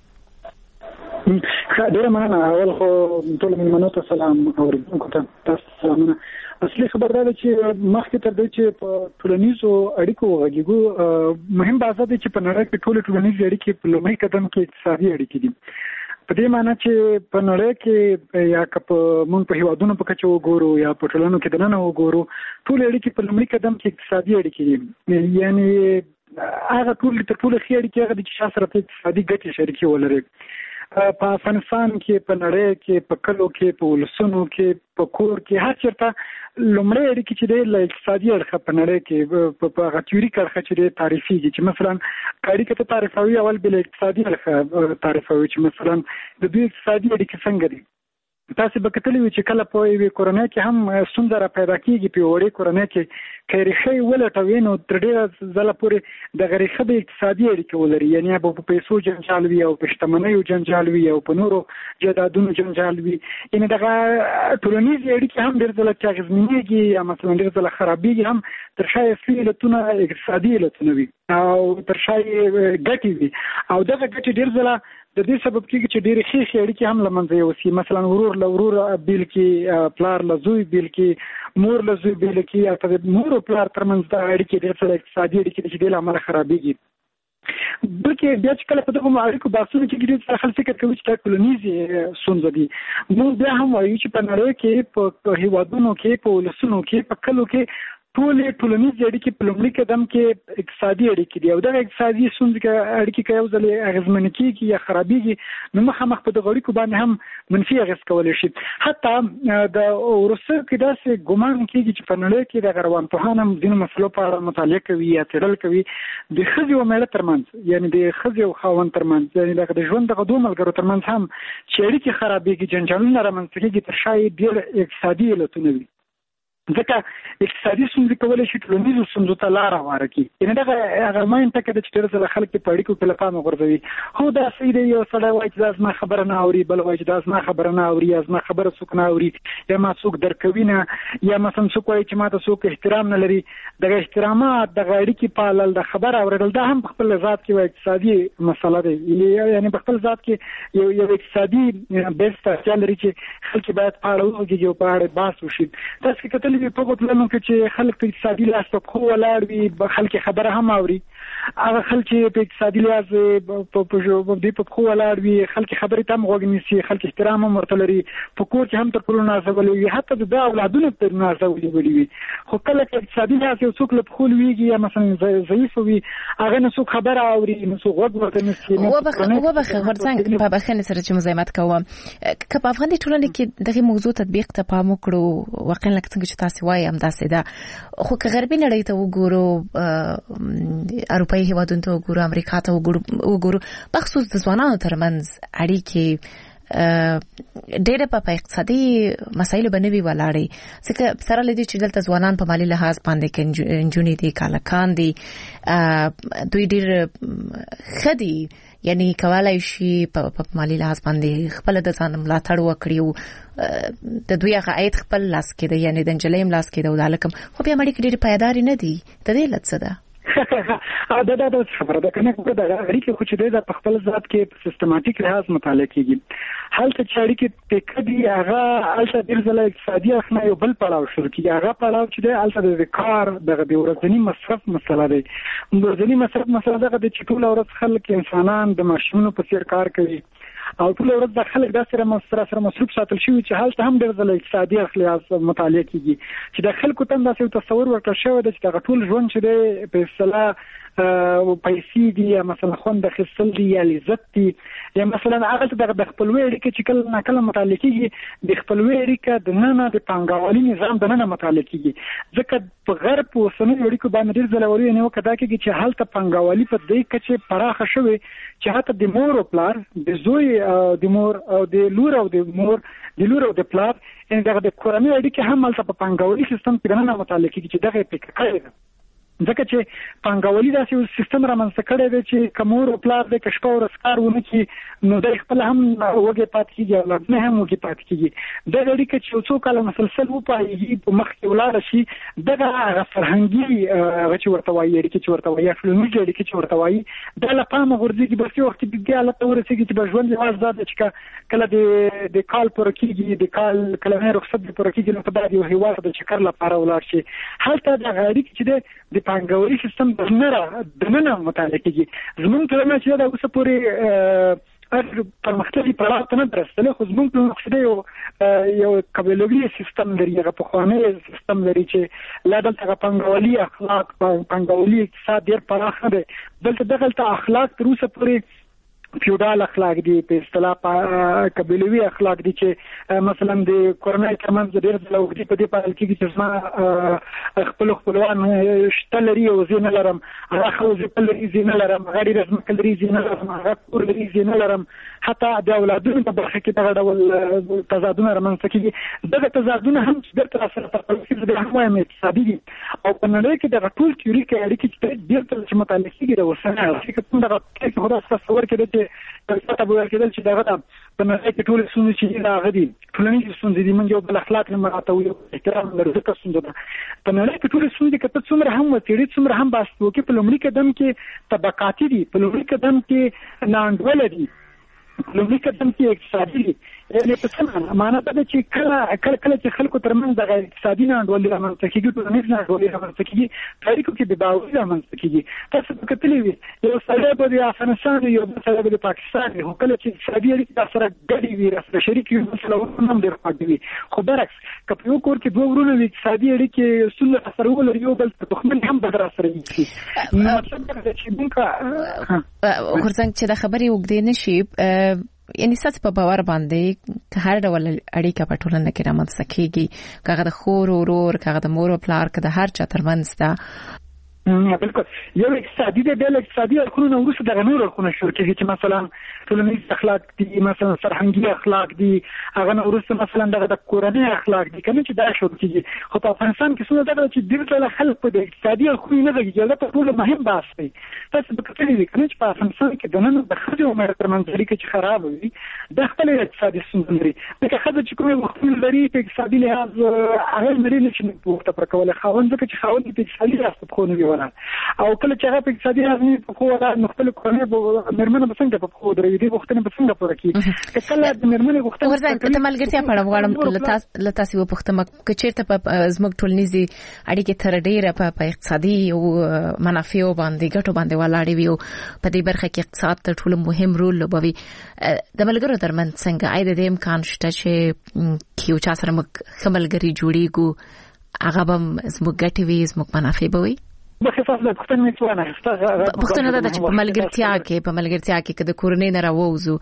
ډېره مننه. اول خو ټولو مېلمنو ته سلام، اورېدونکو ته تاسو سلامونه. اصلي خبر دا ده چې مخکې تر دې چې په ټولنیزو اړیکو وغږېږو، مهم بحث دی چې په نړۍ کې ټولې ټولنیزې اړیکې په لومړي قدم کې اقتصادي اړیکې دي. په دې معنی چې په نړۍ کې یا که په موږ په هیوادونو په کچه وګورو یا په ټولنو کې دننه وګورو، ټولې اړیکې په لومړي قدم کې اقتصادي اړیکې دي. یعنې هغه تر ټولو ښې اړیکې هغه دي چې چا سره ته اقتصادي ګټې شریکې ولري. په افغانستان کې، په نړۍ کې، په کلو کې، په ولسونو کې، په کور کې، هر چېرته لومړی اړیکې چې دی له اقتصادي اړخه په نړۍ کې په هغه تیوریک اړخه چې دی تعریفېږي چې مثلا که اړیکه ته تعریفوي اول بې له اقتصادي اړخه تعریفوي چې مثلا د دوی اقتصادي اړیکې څنګه دي. تاسې به کتلي وي چې کله په یوې کورنۍ کې هم ستونزه را پیدا کېږي، په یوه وړې کورنۍ کې که ریښه یې ولټوي نو تر ډېره ځله پورې دغه ریښه به اقتصادي اړیکې ولري، یعنې به په پیسو جنجال وي او په شتمنیو جنجال وي او په نورو جایدادونو جنجال وي. یعنې دغه ټولنیزې اړیکې هم ډېر ځله چې اغېزمنېږي یا مثلا ډېر ځله خرابېږي هم تر شا یې اصلي علتونه اقتصادي علتونه وي او تر شا یې ګټې وي او دغه ګټې ډېر ځله د دې سبب کېږي چې ډېرې ښې اړیکې هم له منځه یوسي. مثلا ورور له ورور بیل کې، پلار له زوی بیل کې، مور له زوی بیل کې، یا د مور او پلار ترمنځ د اړیکې ډېر څه اقتصادي اړیکې چې دې له امله خرابېږي. بلکې بیا چې کله په دغه اړیکو بحثونه کېږي ډېر خلک فکر کوي چې دا ټولنیزې ستونزې دي. موږ بیا هم وایو چې په نړۍ کې، په هېوادونو کې، په ولسونو کې، په کلو کې ټولنیزې اړیکې په لومړي قدم کې اقتصادي اړیکې دي، او دغه اقتصادي ستونزې اړیکې که یو ځل اغېزمنې کېږي یا خرابېږي، نو مخامخ په دغه اړیکو باندې هم منفي اغېز کولی شي. حتی د وروسته کې داسې ګمان کېږي چې په نړۍ کې دغه روانپوهان هم ځینو مسلو په اړه مطالعه کوي یا څېړل کوي. د ښځې او مېړه ترمنځ، یعنې د ښځې او خاوند ترمنځ، یعنې د ژوند دغه دوه ملګرو ترمنځ هم چې اړیکې خرابېږي، جنجالونه رامنځته کېږي، تر شا یې ډېر اقتصادي علتونه وي. ځکه اقتصادي ستونزې کولی شي ټولنیزو ستونزو ته لاره هواره کړي. یعنې دغه هغه ماین ټکی ده چې ډېر ځله خلک په اړیکو کې له پامه غورځوي. هو دا صحیح دی، یو سړی وایي چې دا زما خبره نه اوري، بل وایي چې دا زما خبره نه اوري، یا زما خبره څوک نه اوري، یا ما څوک درک کوي نه، یا مثلا څوک وایي چې ما ته څوک احترام نه لري. دغه احترامات، دغه اړیکې پالل، د خبره اورېدل، دا هم په خپل ذات کې یوه اقتصادي مسله ده. یعنې په خپل ذات کې یو اقتصادي بیس ته اړتیا لري چې خلک باید په اړه وغږېږي او په اړه بحث وشي. تاسو کتلي وي په هغو ټولنو کې چې خلک په اقتصادي لحاظ په پښو ولاړ وي، خلک خبره هم اوري. هغه خلک چې په اقتصادي لحاظ په پښو ولاړ وي، خلک خبرې ته هم غوږ نیسي، خلک احترام هم ورته لري، په کور کې هم تر ټولو نازولي وي، حتی د اولادونو تر نازولي وي. خو کله چې اقتصادي لحاظ یو څوک له پښو لویږي یا مثلا ضعیف وي، هغه نه څوک خبره اوري، نه څوک غوږ ورته نیسي. وبخښه غورځنګ، په بخښنې سره چې مزاحمت کوم، که په افغاني ټولنه کې دغه موضوع تطبیق ته پام وکړو، واقعا لکه څنګه چې تاسو وایي همداسې ده. خو که غربي نړۍ ته وګورو، اروپایي هېوادونو ته وګورو، امریکا ته وګورو، بخصوص د ځوانانو ترمنځ اړیکې ډېره په اقتصادي مسایلو باندې وی ولاړې، ځکه سره لدی چې دلته ځوانان په مالی لحاظ باندې کې انجونې دي، کالکان دي، دوی ډېر خدي، یعنی کولای شي په مالی لحاظ باندې خپل د ځان ملاتړ وکړي، د دوی هغه عاید خپل لاس کې دی، یعنی د نجلۍ لاس کې دی، او د هلک خو بیا مړي کې ډېرې پایدارې نه دي. د دې علت څه ده؟ دا خبره ده کنه، دا اړیکې خو چې د په خپل ذات کې په سیستماتیک لحاظ مطالعه کیږي. هلته چې اړیکې پکې دي، هغه هلته ډېر ځله اقتصادي اړخ نه یو بل پړاو شروع کیږي. هغه پړاو چې دی هلته د کار دغه د ورځني مصرف مسله دی. ورځني مصرف مسله دغه د چې ټوله ورځ خلک انسانان د ماشینونو په څیر کار کوي، او ټول ورځ د خلک داسې سره مصروف ساتل شوي چې هلته هم ډېر ځله اقتصادي اړخ لحاظ مطالعه کیږي، چې د خلکو ته داسې یو تصور ورکړل شوی دی چې دغه ټول ژوند چې دی په اصطلاح پیسې دي، یا مثلا خوند اخیستل دي، یا لذت دي، یا مثلا هغه د خپلوي اړیکې چې کله ناکله مطالعه کیږي، د خپلوي اړیکه د ننه د پانګوالي نظام د ننه مطالعه کیږي. ځکه په غرب په اوسنیو اړیکو باندې ډېر ځله ورې نیوکه دا کېږي چې هلته پانګوالي په دې کچې پراخه شوې چې حتی د مور او پلار، د زوی د مور او د لور او د مور، د لور او د پلار، یعنې دغه د کورنۍ اړیکې هم هلته په پانګوالي سیستم کې د ننه مطالعه کېږي چې دغه یې پکې کړی ده. ځکه چې پانګوالي داسې یو سیستم رامنځته کړی دی چې که مور او پلار دی که شپه ورځ کار ونه کړي، نو دی خپله هم وږی پاتې کېږي، اولادونه هم وږي پاتې کېږي. دغه اړیکه چې یو څو کاله مسلسل وپایېږي، په مخکې ولاړه شي، دغه هغه فرهنګي هغه چې ورته وایي، اړیکې چې ورته وایي، ټولنیزې اړیکې چې ورته وایي، دا له پامه غورځېږي. بس یو وخت کې دې حالت ته ورسېږي چې به ژوند یوازې دا ده چې کله د کال پوره کېږي، د کال کلنی رخصت دې پوره کېږي، نو ته باید یو هېواد د چکر لپاره ولاړ شي. هلته دغه اړیکې چې دی د پانګوالي سیستم د ننه مطالعه کېږي. زموږ ټولنه چې دا اوسه پورې پرمختللي پړاو ته نه ده رسېدلې، خو زموږ ټولنه چې یو قبیلوي سیستم لري، هغه پخوانی سیستم لري چې لا دلته هغه پانګوالي اخلاق، پانګوالي اقتصاد ډېر پراخ نه دی. دلته دغلته اخلاق تر اوسه پورې فیوډال اخلاق دي، په اصطلاح قبیلوي اخلاق دي، چې مثلا د کورنۍ ترمنځ ډېر ځله اوږدې په دې پالل کېږي چې زما خپل خپلوان شته لري او زه نه لرم، هغه ښه زه لري زه نه لرم، هغه ډېره ځمکه لري زه نه لرم، هغه کور لري زه نه لرم. حتی د اولادونو په برخه کې دغه ډول تضادونه رامنځته کېږي. دغه تضادونه هم چې بېرته راسره پرتله کېږي، زه هم وایم اقتصادي دي. او په نړۍ کې دغه ټول تیوریکي اړیکې چې بېرته چې مطالعه کېږي د اوسنۍ اړیکې کوم دغه خو داسې تصور کېده چې ته به ویل کېدل چې دغه په نړۍ کې ټولې ستونزې چې دي د هغه دي ټولنیزې ستونزې دي، موږ یو بل اخلاق نه مراعاتوو، یو احترام لرو، ځکه ستونزه ده. په نړۍ کې ټولې ستونزې که ته څومره هم وڅېړې، څومره هم بحث وکړې، په لومړي قدم کې طبقاتي دي، په لومړي قدم کې نا انډوله دي، لومړي قدم کې اقتصادي یعنی په څه معنا ده چې کله چې خلکو ترمنځ د اقتصادي ناانډولۍ رامنځته کېږي ټولنیز ناانډولۍ رامنځته کېږي اړیکو کې بې باوري رامنځته کېږي. تاسو به کتلي وي یو سړی به د افغانستان یو بل سړی به د پاکستان وي، خو کله چې اقتصادي اړیکې سره ګډې وي راسره شریک وي مثلا هم ډېر خوږ وي. خو برعکس که په یو کور کې دوه ورونه وي اقتصادي اړیکې ستونزه سره ولري یو بل ته دښمن هم به راسره وي. مطلب دا دی چې موږ غورځنګ چې د خبرې اوږدې نشي یعنی ستاسو په باور باندې که هر ډول اړیکه په ټولنه کې رامنځته کیږي، کاغه د خور ورور، کاغه د مور او پلار، که د هر چا ترمنځ ده بالکل یو اقتصادي دی، بل اقتصادي اړخونه وروسته دغه نور اړخونه شروع کېږي چې مثلا ټولنیز اخلاق دي، مثلا فرهنګي اخلاق دي، هغه نه وروسته مثلا دغه د کورنۍ اخلاق دي کنه چې دا شروع کېږي. خو په افغانستان کې څنګه دا چې د ټول خلک په اقتصادي اړخونه نه غږیږي، دا په ټول مهم بحث دی. تاسو به کتلی وي کنه چې په افغانستان کې د نن د ښځو او مېرمنو ترمنځ اړیکې چې خراب وي د خپل اقتصادي ستونزې لري. لکه ښځه چې کومې وختونه لري په اقتصادي لحاظ هغه لري نه چې پورته پر کوله خاوند ځکه چې خاوند په اقتصادي لحاظ په خونه وي او کله چې هغه په اقتصادي لحاظ په خو ولا مختلف کورنۍ مېرمنه به څنګه په خو درې دي وختونه به څنګه پوره کیږي. کله د مېرمنې وختونه ورځ ته ملګرتیا په اړه غواړم لته سی وپختم چې چیرته په زموږ ټولنیزي اړیکې تر ډیره په اقتصادي او منافع باندې ګټو باندې ولاړې وي او په دې برخه کې اقتصاد تر ټولو مهم رول لوبوي. د ملګرو ترمنځ څنګه اې د امکان شته چې کیو چا سره موږ ملګری جوړیږو هغه به زموږ ګټې وي زموږ منافع به وي؟ پښتنه دا چې په ملګرتیا کې که د کورنۍ نه راووزو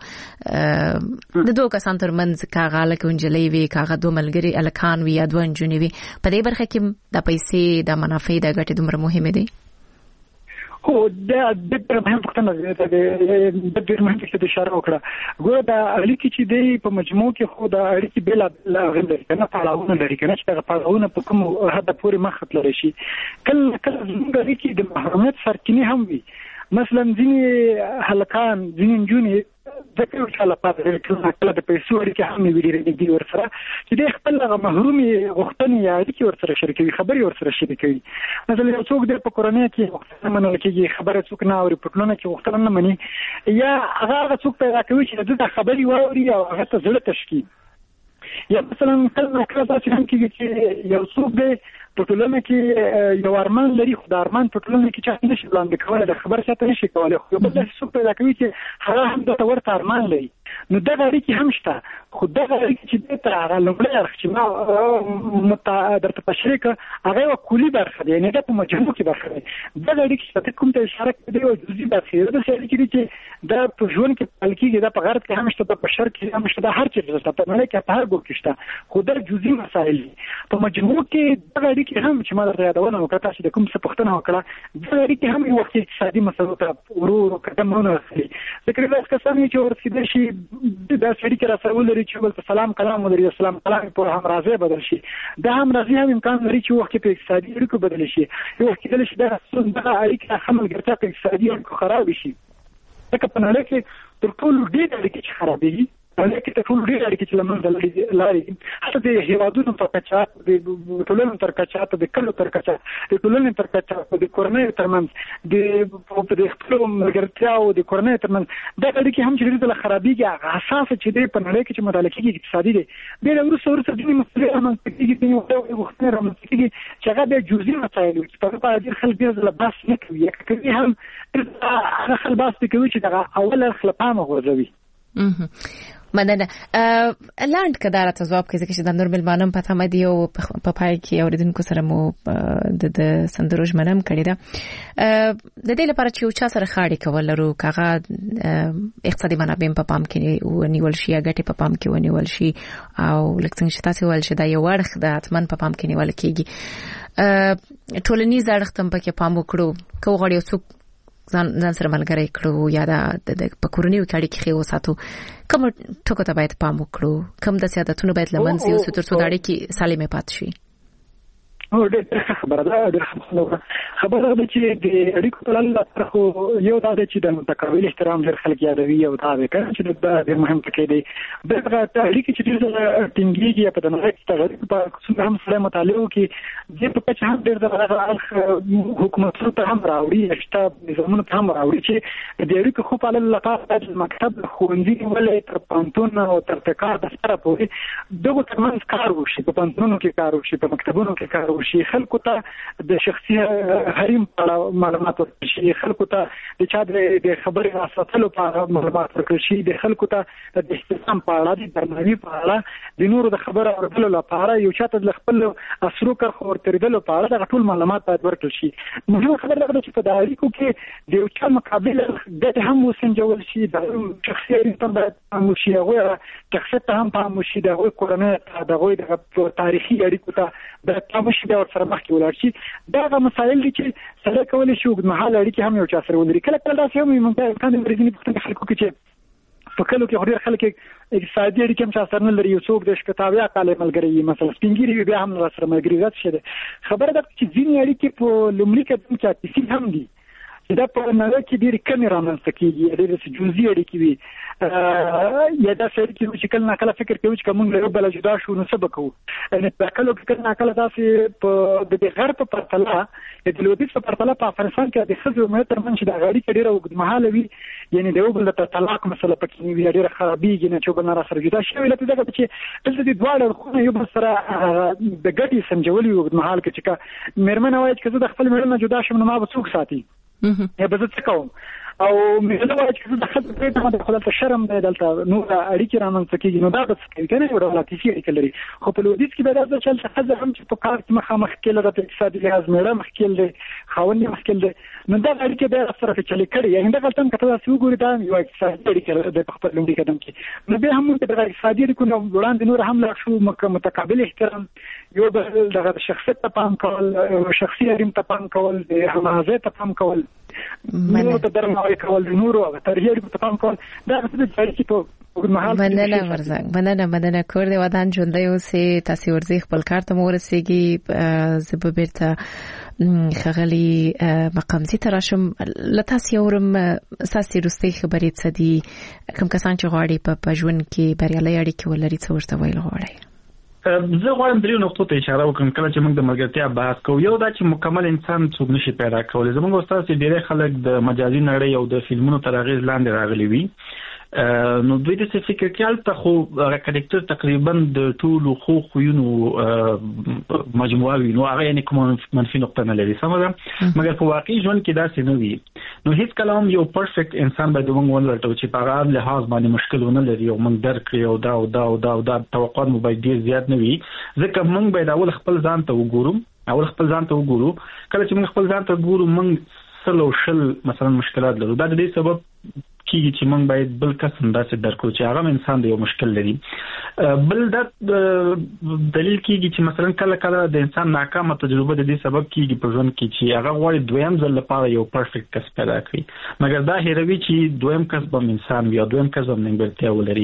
د دوه کسان ترمنځ کاغه لکه انجلۍ وي کاغه دوه ملګري الکان وي یا دوه انجونې وي په دې برخه کې د پیسې د منافع د ګټې دومره مهمه دي؟ هو دا د مهم پښتنه د ډېر مهم څه د اشاره وکړه. ګوره د اړیکې چې دی په مجموع کې خو د اړیکې بل غندري کنه پړاوونه لري کنه چې هغه پړاوونه په کوم هدف پورې مخ ته لري شي. کله زموږ اړیکې د محرمیت سرچینې هم وي. مثلا ځینې هلکان ځینې نجونې ذکر وکړه په کله د پیسو اړیکې هم ویلې دي ورسره چې د خپل محرومي غوښتنې یا اړیکې ورسره شریکوي، خبرې ورسره شریکوي. مثلا یو څوک د کورنۍ کې غوښتنه منل کېږي، خبره څوک نه اوري، په ټولنه کې غوښتنه نه مني، یا هغه څوک پیدا کوي چې د خبرې واوري او هغه ته زړه تشکي. یا مثلا کله داسې هم کېږي چې یو څوک دی په ټولنه کې یو ارمان لري، خو د ارمان په ټولنه کې چا نشي وړاندې کولی، د خبر چاته نشي کولی، خو یو بل داسې څوک پیدا کوي چې هغه هم دته ورته ارمان لري. نو دغه اړیکې هم شته، خو دغه اړیکې چې دی تر هغه لومړی اړخ چې ما درته تشریح کړه هغه یوه کلي برخه دی، یعنې دا په مجموع کې برخه دی. دغه اړیکې چې ته کوم ته اشاره کوې دا یوه جزئي برخې دي. داسې اړیکې دي چې دا په ژوند کې پال کېږي، دا په غرب کې هم شته، په شرق کې هم شته، دا هر چېرته شته، په نړۍ کې په هر ګوټ کې شته، خو دا جزئي مسایل دي. په مجموع کې دغه اړیکې هم چې ما درته یادونه وکړه، تاسو د کوم څه پوښتنه وکړه، دغه اړیکې هم یو وخت اقتصادي مسلو ته ورو قدم ورسوي. ځکه داسې کسان چې ورسېدلی شي داسې اړیکې راسره ولري چې بل ته سلام کلام ولري، د سلام کلام په همرازۍ بدل شي. دا همرازي هم امکان لري چې وخت په اقتصادي اړیکو بدل شي، یو وخت کېدلی شي دغه اړیکې هم ملګرتیا په اقتصادي اړیکو خراب شي. ځکه په نړۍ کې تر ټولو ډېرې اړیکې چې خرابېږي لکه ته ټول ډېر اړیکې چې له منځه لاړې، حتی د هېوادونو تر کچه، د ټولنو تر کچه، د کلو تر کچه، د ټولنې تر کچه، د کورنیو ترمنځ، د خپلو ملګرتیاو د کورنیو ترمنځ دغه اړیکې هم چې ډېر له خرابېږي. هغه حساسه چې دی په نړۍ کې چې مطالعه کېږي اقتصادي دی، بیا وروسته ځینې مسلې رامنځته کېږي، ځینې غوښتنې رامنځته کېږي چې هغه بیا جزئي مسایل وي چې په هغه په اړه ډېر خلک ډېر ځله بحث نه کوي، یا کوي هم هغه خلک بحث پرې کوي چې دغه اول اړخ له پامه غورځوي. مننه. لاند کدا راته جواب کوي چې د نور ملمانم پته مې او په پای کې اوریدونکو سره مو د سندرو ژمنم کړی دا د دې لپاره چې یو چا سره خاړې کول لرو کاغه اقتصادي منابع په پام کې ونیول شي، ګټې په پام کې ونیول شي، او لکه څنګه چې تاسو ول شي دا یو اړخ د اتمن په پام کې نیول کېږي. ټولنیز اړخ تم پکې پام وکړو، کو غړي څوک ځان سره ملګری کړو یا د پکورنیو کې اړیکې خو ساتو، کوم ټکو ته باید پام وکړو، کوم د سیادتونو باید لمنځ یو ستر څو اړیکې سالمه پات شي؟ ډېر خبره ده، ډېر خبره. خبره ده چې د اړیکو په لاره خو یو دا چې د متقابل احترام ډېر خلک یادوي او دا د کنه چې دا ډېر مهم پکې دی دغه اړیکې چې ډېر ټینګېږي په دغه اړیکو په څنګه هم سره مطالعه کې د په کچه هم ډېر د حکومت ته هم راوړي شتاب نظامونو ته هم راوړي چې د اړیکو خو په لاره د مکتب خوندې ولې تر پانتون او تر کار د سره پورې دغه ترمنځ کار وشي په پانتونونو کې کار وشي په مکتبونو کې کار وشي خلکو ته د شخصي حریم په معلومات ورکړي خلکو ته د چا د خبرې راستلو په معلومات ورکړي د خلکو ته د احترام په اړه د درناوي په اړه د نورو د خبرو اورېدلو لپاره یو چاته د خپل اثرو کار ورتریدلو په اړه د ټول معلومات باید ورکړل شي مهمه خبره ده چې په اړیکو کې د یو چا مقابل د هم وسنجول شي د شخصي اړیکو باید هم شي هغه شخصیت ته هم پام وشي د کورنۍ د تاریخي اړیکو ته د تاسو د سره مخکې ولاړ شي دا مسایل دي چې سره کولای شي د محل اړیکې هم یو چا سره ولري کله کله دا هم ممکن کاندي ورځنی په خلکو کې چې په کلو کې ډېر خلک اقتصادي اړیکې هم سره نه لري یو څوک د شکتاویا کال ملګری مثلا سپینګری بیا هم سره ملګری راځي خبره ده چې ځینې اړیکې په لومړي کې چې کیسې هم دي دا په نړۍ کې ډېر کم رامنځته کیږي ډېر جزئي اړیکې وي یا دا څه چې کله ناکله فکر کوي چې کوم له بل جدا شو نو څه وکړو ان په کله کې کله ناکله داسې په د غرب په پرتله د لویدیځ په پرتله په افغانستان کې د خزو مې تر منځ د غړي ډېر اوږدمهاله وي یعنی د یو بل د طلاق مسله پکې نه وي ډېر خرابېږي نه چې بل نه سره جدا شي لکه دا چې دلته د دواړو خو یو بل سره د ګټي سنجولي اوږدمهال کې چې مېرمن وایي چې د خپل مېرمن جدا شم نو ما به څوک ساتي یا به څه کوم او مې له وایي چې د خپل پرېټه د خپل شرم د دلته نو اړیکې رامنځته کیږي نو دا به څه کوي کنه یو ډول کیسې اړیکې لري خو په لویدیځ کې به دا چې څه هم چې په کار کې مخامخ کېله د اقتصادي لحاظ مېړه مخکېل دی خاوند مخکېل دی نو دا اړیکې به سره چلي کړي یا هنده غلطم کته تاسو وګورئ دا یو اقتصادي اړیکې د خپل لومړي قدم کې نو به هم د اقتصادي اړیکو نو وړاندې نور هم لا شو متقابل احترام یو بل دغه شخصیت ته پام کول شخصي اړین ته پام کول د همغږۍ ته پام کول نور ته درناوی کول د نورو ترجیح ته پام کول دا څه د ځای په محل مننه ورزنګ مننه کور دی ودان ژوندۍ اوسې تاسو ورځي خپل کار ته مورسېږي زه به بیرته خغلی مقامزي تراشم لته سیورم ساسي رستي خبرې څه دي کوم کسان چې غواړي په ژوند کې بریالي اړیکې ولري څه ورته ویل غواړي زه غواړم درې نقطو ته اشاره وکړم کله چې موږ د ملګرتیا بحث کوو یو دا چې مکمل انسان څوک نشي پیدا کولای زموږ استاد چې ډېر خلک د مجازي نړۍ او د فلمونو تر اغیز لاندې راغلي وي نو دوی د څه فکر کې البته خو هغه کریکټر تقریبا د ټولو خوینو مجموعه وي نو هغه یعنی کوم منفي نقطه نه لري سمه ده مګر په واقعي ژوند کې دا څه نه وي نو هیڅ کلام یو پرفیکټ انسان باید موږ ولرټو چې په هغه لحاظ باندې مشکلونه لري او موږ درک یو دا توقعات مو باید ډیر زیات نه وي ځکه موږ باید اول خپل ځان ته وګورو کله چې موږ خپل ځان ته وګورو موږ سلو شل مثلا مشکلات لرو دا د دې سبب کیږي چې موږ باید بل کس انداسه درکو چې هغه انسان د یو مشکل لري بل دا دلیل کیږي چې مثلا کله د انسان ناکامه تجربه د دې سبب کیږي په ژوند کې چې هغه غواړي دویم ځل لپاره یو پرفیکټ کس پیدا کړي مګر دا هیروي چې دویم کس به انسان یا دویم کس به نیمګړتیا ولري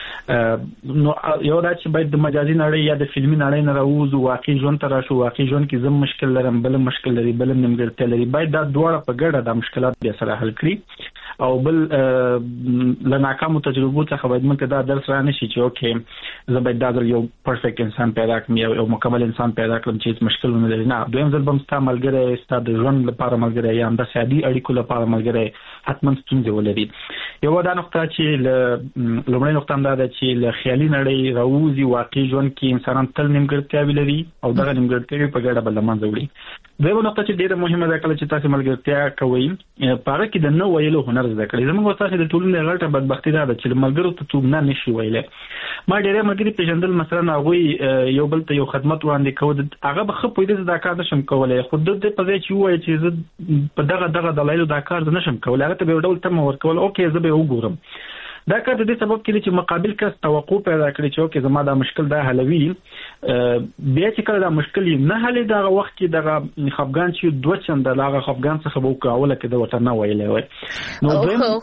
نو یو دا چې باید د مجازي نړۍ یا د فلمي نړۍ نه راوځو واقعي ژوند ته راشو واقعي ژوند کې زم مشکل لرم بل مشکل لري بل نیمګړتیا لري باید دا دواړه په ګډه د مشکلات به سره حل کړي او بل لناکامو تجربو څخه باید موږ دا درس را نشي چې اوکې زه باید دا یو پرفیکټ انسان پیدا کړم یو مکمل انسان پیدا کړم چې مشکلونه لري نه دویم ځل به ستا ملګری ستا د ژوند لپاره ملګری یا د سیادي اړیکو لپاره ملګری حتما ستونزې ولري یو دا نقطه چې لومړی نقطه دا ده چې له خیالي نړۍ راوځي واقعي ژوند کې انسانان تل نیمګړتیاوې لري او دغه نیمګړتیاوې په ګډه بل منځ وړي دویمه نقطه چې ډیره مهمه ده کله چې تاسو ملګرتیا کوئ په هغه کې د نو ویلو هنر زده کړئ زموږ استاد د ټولنې غلطه بدبختی ده چې ملګرو ته څوک نه نشي ویلای ما ډیره ملګری پیژندل مثلا هغه یو بل ته یو خدمت وړاندې کوي هغه به خپل د دا کار نشم کولای خو د په ځای چې وایي چې زه په دغه دلایل دا کار نشم کولای هغه ته به ډول تم ورکول اوکې زه به وګورم دا کار د دې سبب کړي چې مقابل کس توقع پیدا کړي چې اوکې زما دا مشکل دا حلوي بیا چې کله دا مشکل نه حلې دا وخت کې د خفګان چې دوه چنده لاغه خفګان څخه به وکاوله کې د وطن نه ویلې وای نو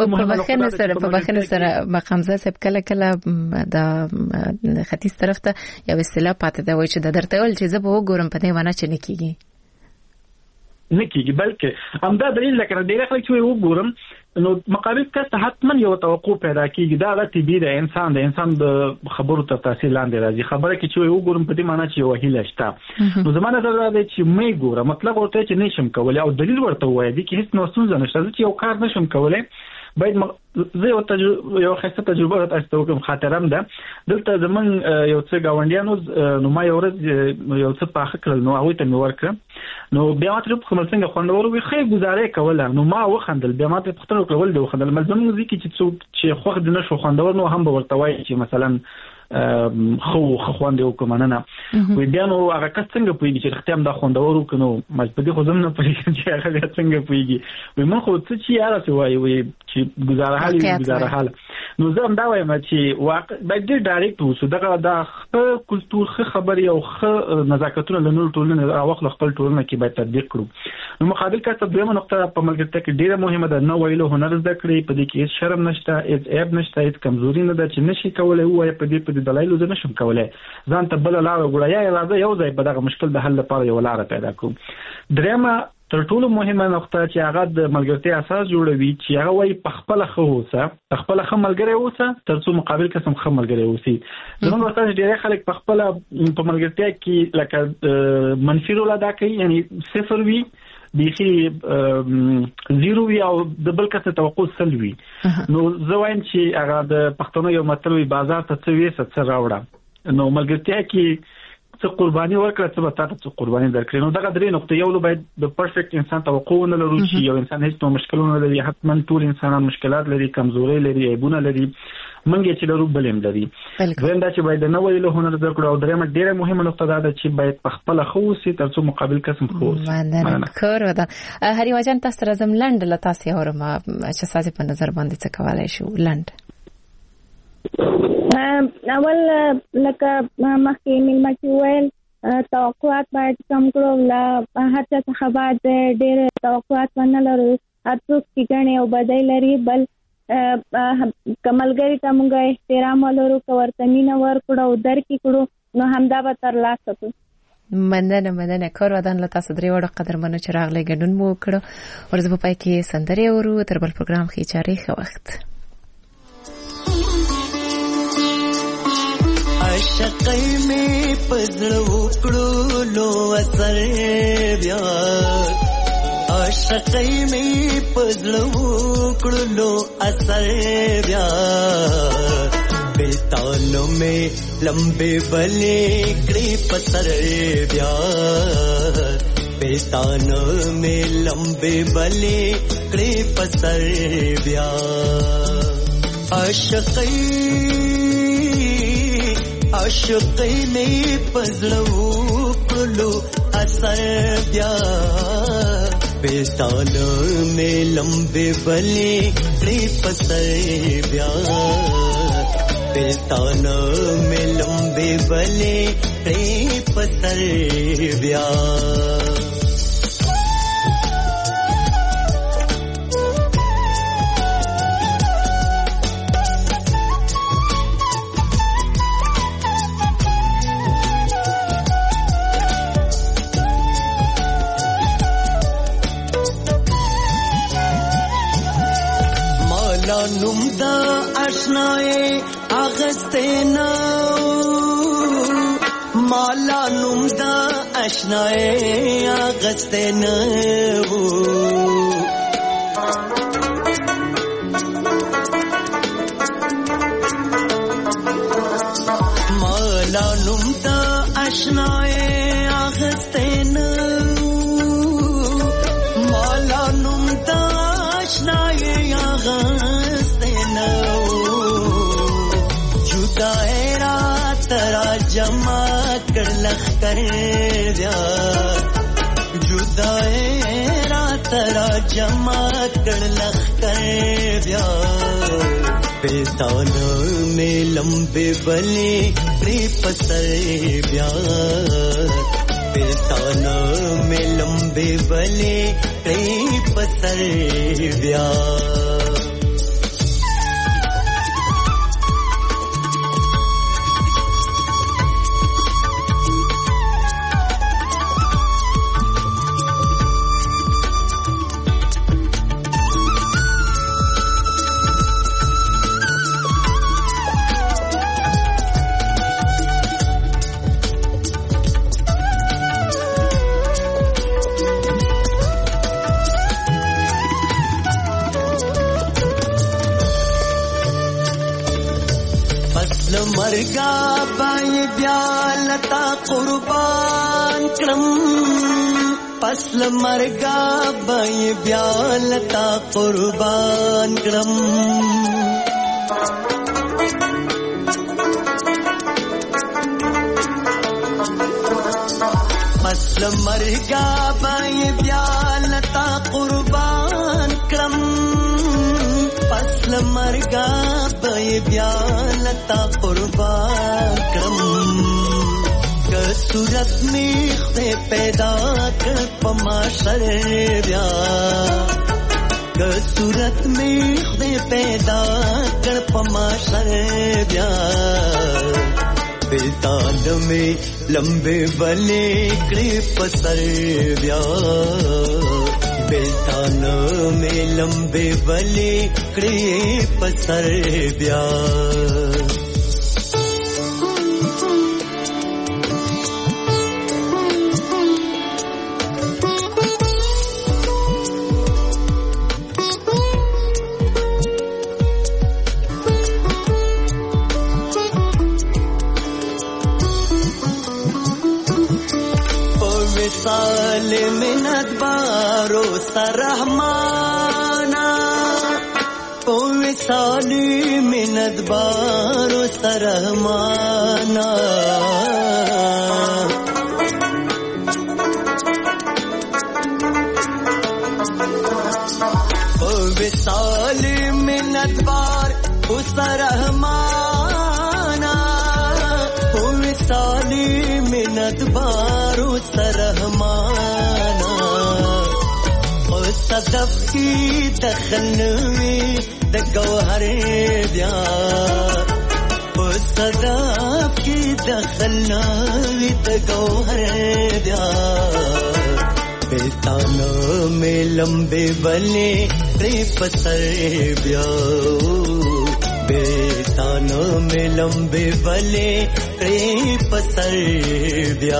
په بخنه سره مقامزه سب کله د ختیځ طرف ته یو اصطلاح پاتې دا وای چې د درته ول چې زه به وګورم په دې ونه چې نکېږي نه کیږي، بلکې همدا دلیل لکه ډېر خلک چې وګورم نو مقابل کس ته حتما یو توقع پیدا کیږي، دا د طبيعي د انسان د خبرو تر تاثیر لاندې راځي. خبره کې چې وګورم په دې معنی چې یو هیله شته، نو زمانه دا دی چې مې ګوره مطلب ورته چې نشم کولای او دلیل ورته وایي دي کې هیڅ نو ستونزه نشته چې یو کار نشم کولای. باید زه یو خاصه تجربه تاسو ته خاطرم ده. دلته زمون یو څه گاونډیانو نو ما یو ورځ یو څه پاخه کړل، نو هغه ته مې ورکړ، نو بیا ماته په کومل څنګه خوندور وي خې گزارې کوله، نو ما وخندل. بیا ماته پختنو کول دی وخندل، مزمن موزیک چې څوک چې خوښ دي نشو خوندور، نو هم ورته وایي چې مثلا خو خوند یو کوم نه وي. بیا نو هغه کس څنګه پويږي چې ختم دا خوندور وکړو، مجبوري خو زم نه پوهیږي چې هغه څنګه پويږي. وي من خو څه چې یاره څه وایي چې گزاره حال نو زه هم دا وایم چې واقع باید ډېر ډایرکټ اوسو. دغه د کلتور خبري او نزاکتونه له نور ټولنې او خپل ټولنه کې باید تطبیق کړو. نو مقابل کس ته دویمه نقطه په ملګرتیا کې ډیره مهمه ده، نه ویلو هنر زده کړئ، په دې کې هیڅ شرم نشته، هیڅ عیب نشته، هیڅ کمزوري نه ده چې نشي کولای وایي په دې دلایل زه نشم کولای، ځان ته بل لار وګورئ یا راځي یو ځای په دغه مشکل د حل لپاره یو لار پیدا کوم. درېمه تر ټولو مهمه نقطه چې هغه د ملګرتیا اساس جوړوي چې هغه وایي په خپل خو اوسه، خپل خو ملګری اوسه ترڅو مقابل قسم خو ملګری اوسي. زموږ ورته ډېر خلک په خپل په ملګرتیا کې لکه منفي رول ادا کوي، یعنی صفر وي، بيخي زیرو وي او د بل کس توقع سل وي. نو زه وایم چې هغه د پښتنو یو متل وي بازار ته څه وي څه راوړه. نو ملګرتیا کې څه قرباني ورکړه څه به تاسو څه قرباني درکړي. نو دغه درې نقطې یو باید د پرفیکټ انسان توقع نه لرو چې یو انسان هیڅ نو مشکلونه لري، حتما ټول انسانان مشکلات لري، کمزوري لري، عیبونه لري، منګي چې لرو بلیم لري. زم دا چې باید نه ویلو هنر درکړو. او درېمه ډیره مهمه نقطه دا ده چې باید په خپل خوسي ترڅو مقابل قسم خوس. مننه کور ودا هریوا جان تاسو راځم لند له تاسو اورم چې تاسو په نظر باندې څه کولای شو لند. اول لکه مخکې ملما چې ویل توقعات باید کم کړو، لا هر څه څخه باید ډېر توقعات ونه لرو، هر څوک چې ګڼې او بدۍ لري، بل کملګری ته موږ احترام ولرو، که ورته مینه ورکړو او درکې کړو نو همدا به ترلاسه کړو. مننه کار ودان له تاسو درې وړو قدرمنو چې راغلي ګډون مو وکړو. ورځ په پای کې سندرې اورو، تر بل پروګرام کې چاري ښه وخت. عاشقۍ مې پزړه وکړو لو اثر بیا، عاشقۍ مې پزړه وکړو لو اثر بیا، بلتانو مې لمبے بلې کړې پسر بیا، بلتانو مې لمبے بلې کړې پسر بیا. عاشقۍ مې پزړه وکړو اثر بیا، بلتانو مې لمبے بلې کړې پسر بیا، بلتانو مې لمبے بلې کړې پسر بیا. نوم دا آشنای اغستنا، مالا نوم دا آشنای اغستنا، مالا نوم دا آشنای اغستنا، مالا نوم دا آشنای اغستنا، ترا جمع کر لخر بیا، جدائی رات ترا جمع کر لخر بیا، بلتانو میں لمبے بلے کڑے پسر بیا، بلتانو میں لمبے بلے کڑے پسر بیا. مرګا بای بیا لتا قربان کړم پس مرګا بای بیا لتا قربان کړم پس مرګا بای بیا لتا قربان کړم پس مرګا بای بیا لتا قربان کړم که صورت میخ دې پیدا کړ پما شر بیا که صورت میخ دې پیدا کړ پما شر بیا بیلتان میں لمبے بلے کڑے پسر بیا بیلتان میں لمبے بلے کڑے پسر بیا साल मिनत बारो सरहमाना ओ साल मिनत बारो सरहमाना ओ साल मिनत बार ओ सरहमाना ओ साल मिनत बारो सरहमाना ओ सदफ की दखलवी द गौहर बया ओ सदफ की दखलवी द गौहर बया बेतान में लंबे बले रे पसर बया बेतान में लंबे बले रे पसर बया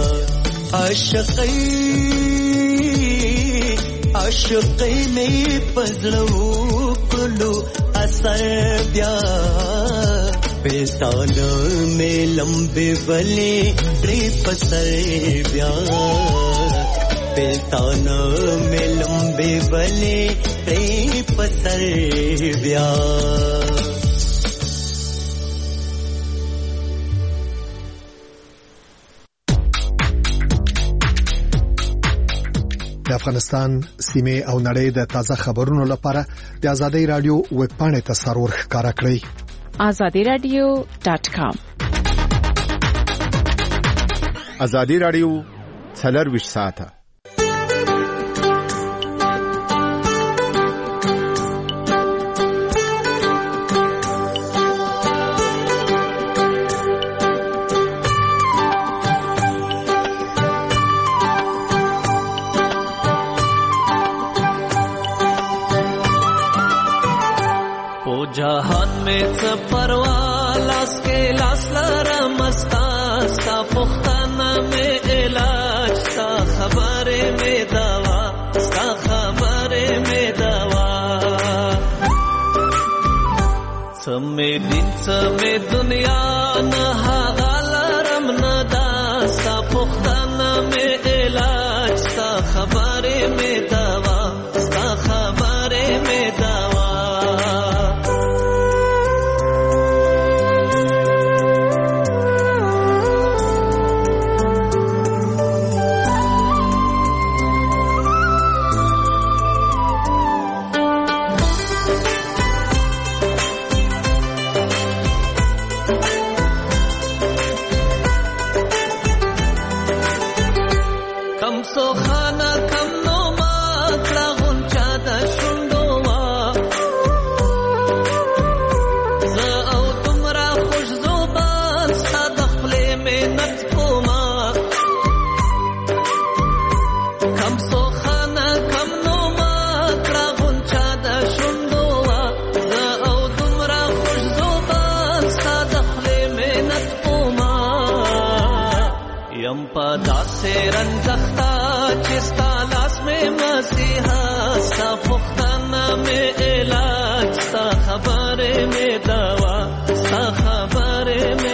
आशिक़ी में पज़लू कुलू असर बया बेतान में लंबे बले रे पसर बया बेतान में लंबे बले रे पसर बया د افغانستان سیمه او نړۍ د تازه خبرونو لپاره د آزادۍ رادیو ویب پاڼې ته سرور ښکارا کړئ azadiradio.com آزادۍ رادیو 24 ساعته जहान में सफरवा लास के लास लरा मस्ता सा पुख्ताना में इलाज सा खबरे में दवा सा खबरे में दवा समय दिन समय दुनिया न हालरम न दा सा पुख्ताना में इलाज सा खबरे में दवा सा खबरे में दवा से रंजख्ता चिस्ता लास में मसीहा सा पुख्ताना में इलाज सा खबरे में दवा सा खबरे में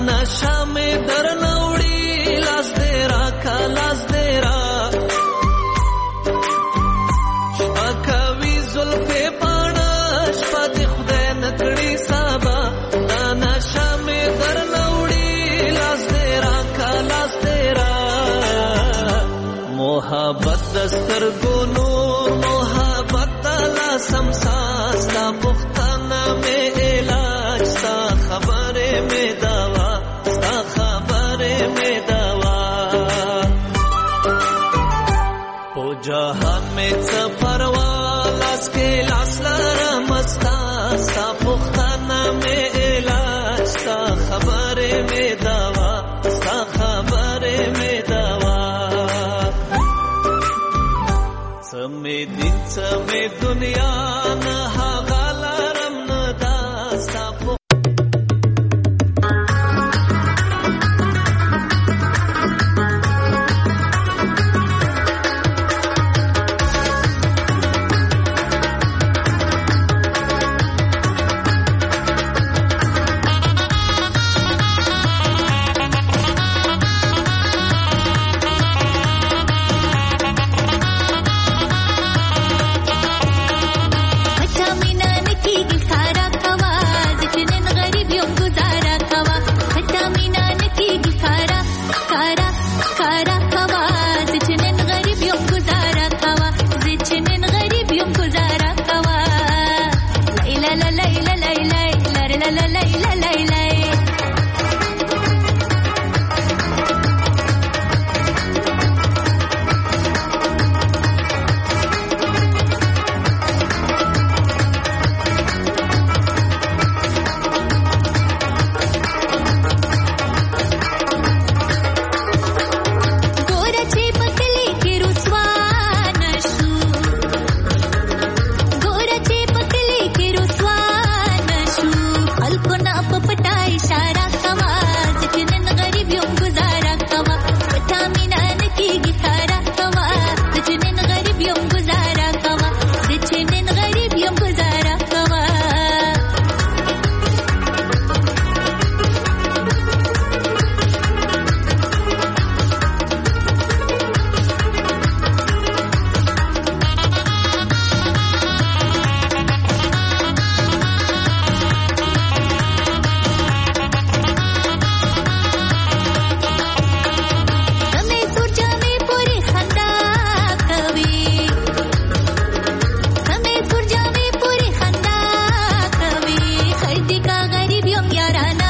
نشا مې درنه وړي لاس دې راکا لاس دې را شپه کوي زلفې پاڼه شپه دې خدای نه کړي سبا دا نشا مې درنه وړي لاس دې راکا لاس دې را محبت دسترګو نور محبت لا سمساس تا پختانه مې علاج ستا خبره مې دوا ستا خبره مې دوا او جهان مې څه پروا لاس کې لاس لرم ستا ستا پختانه مې علاج ستا خبره مې دوا ستا خبره مې دوا سمې دین سمې دنیا نه هغه لرم نه داستا याराना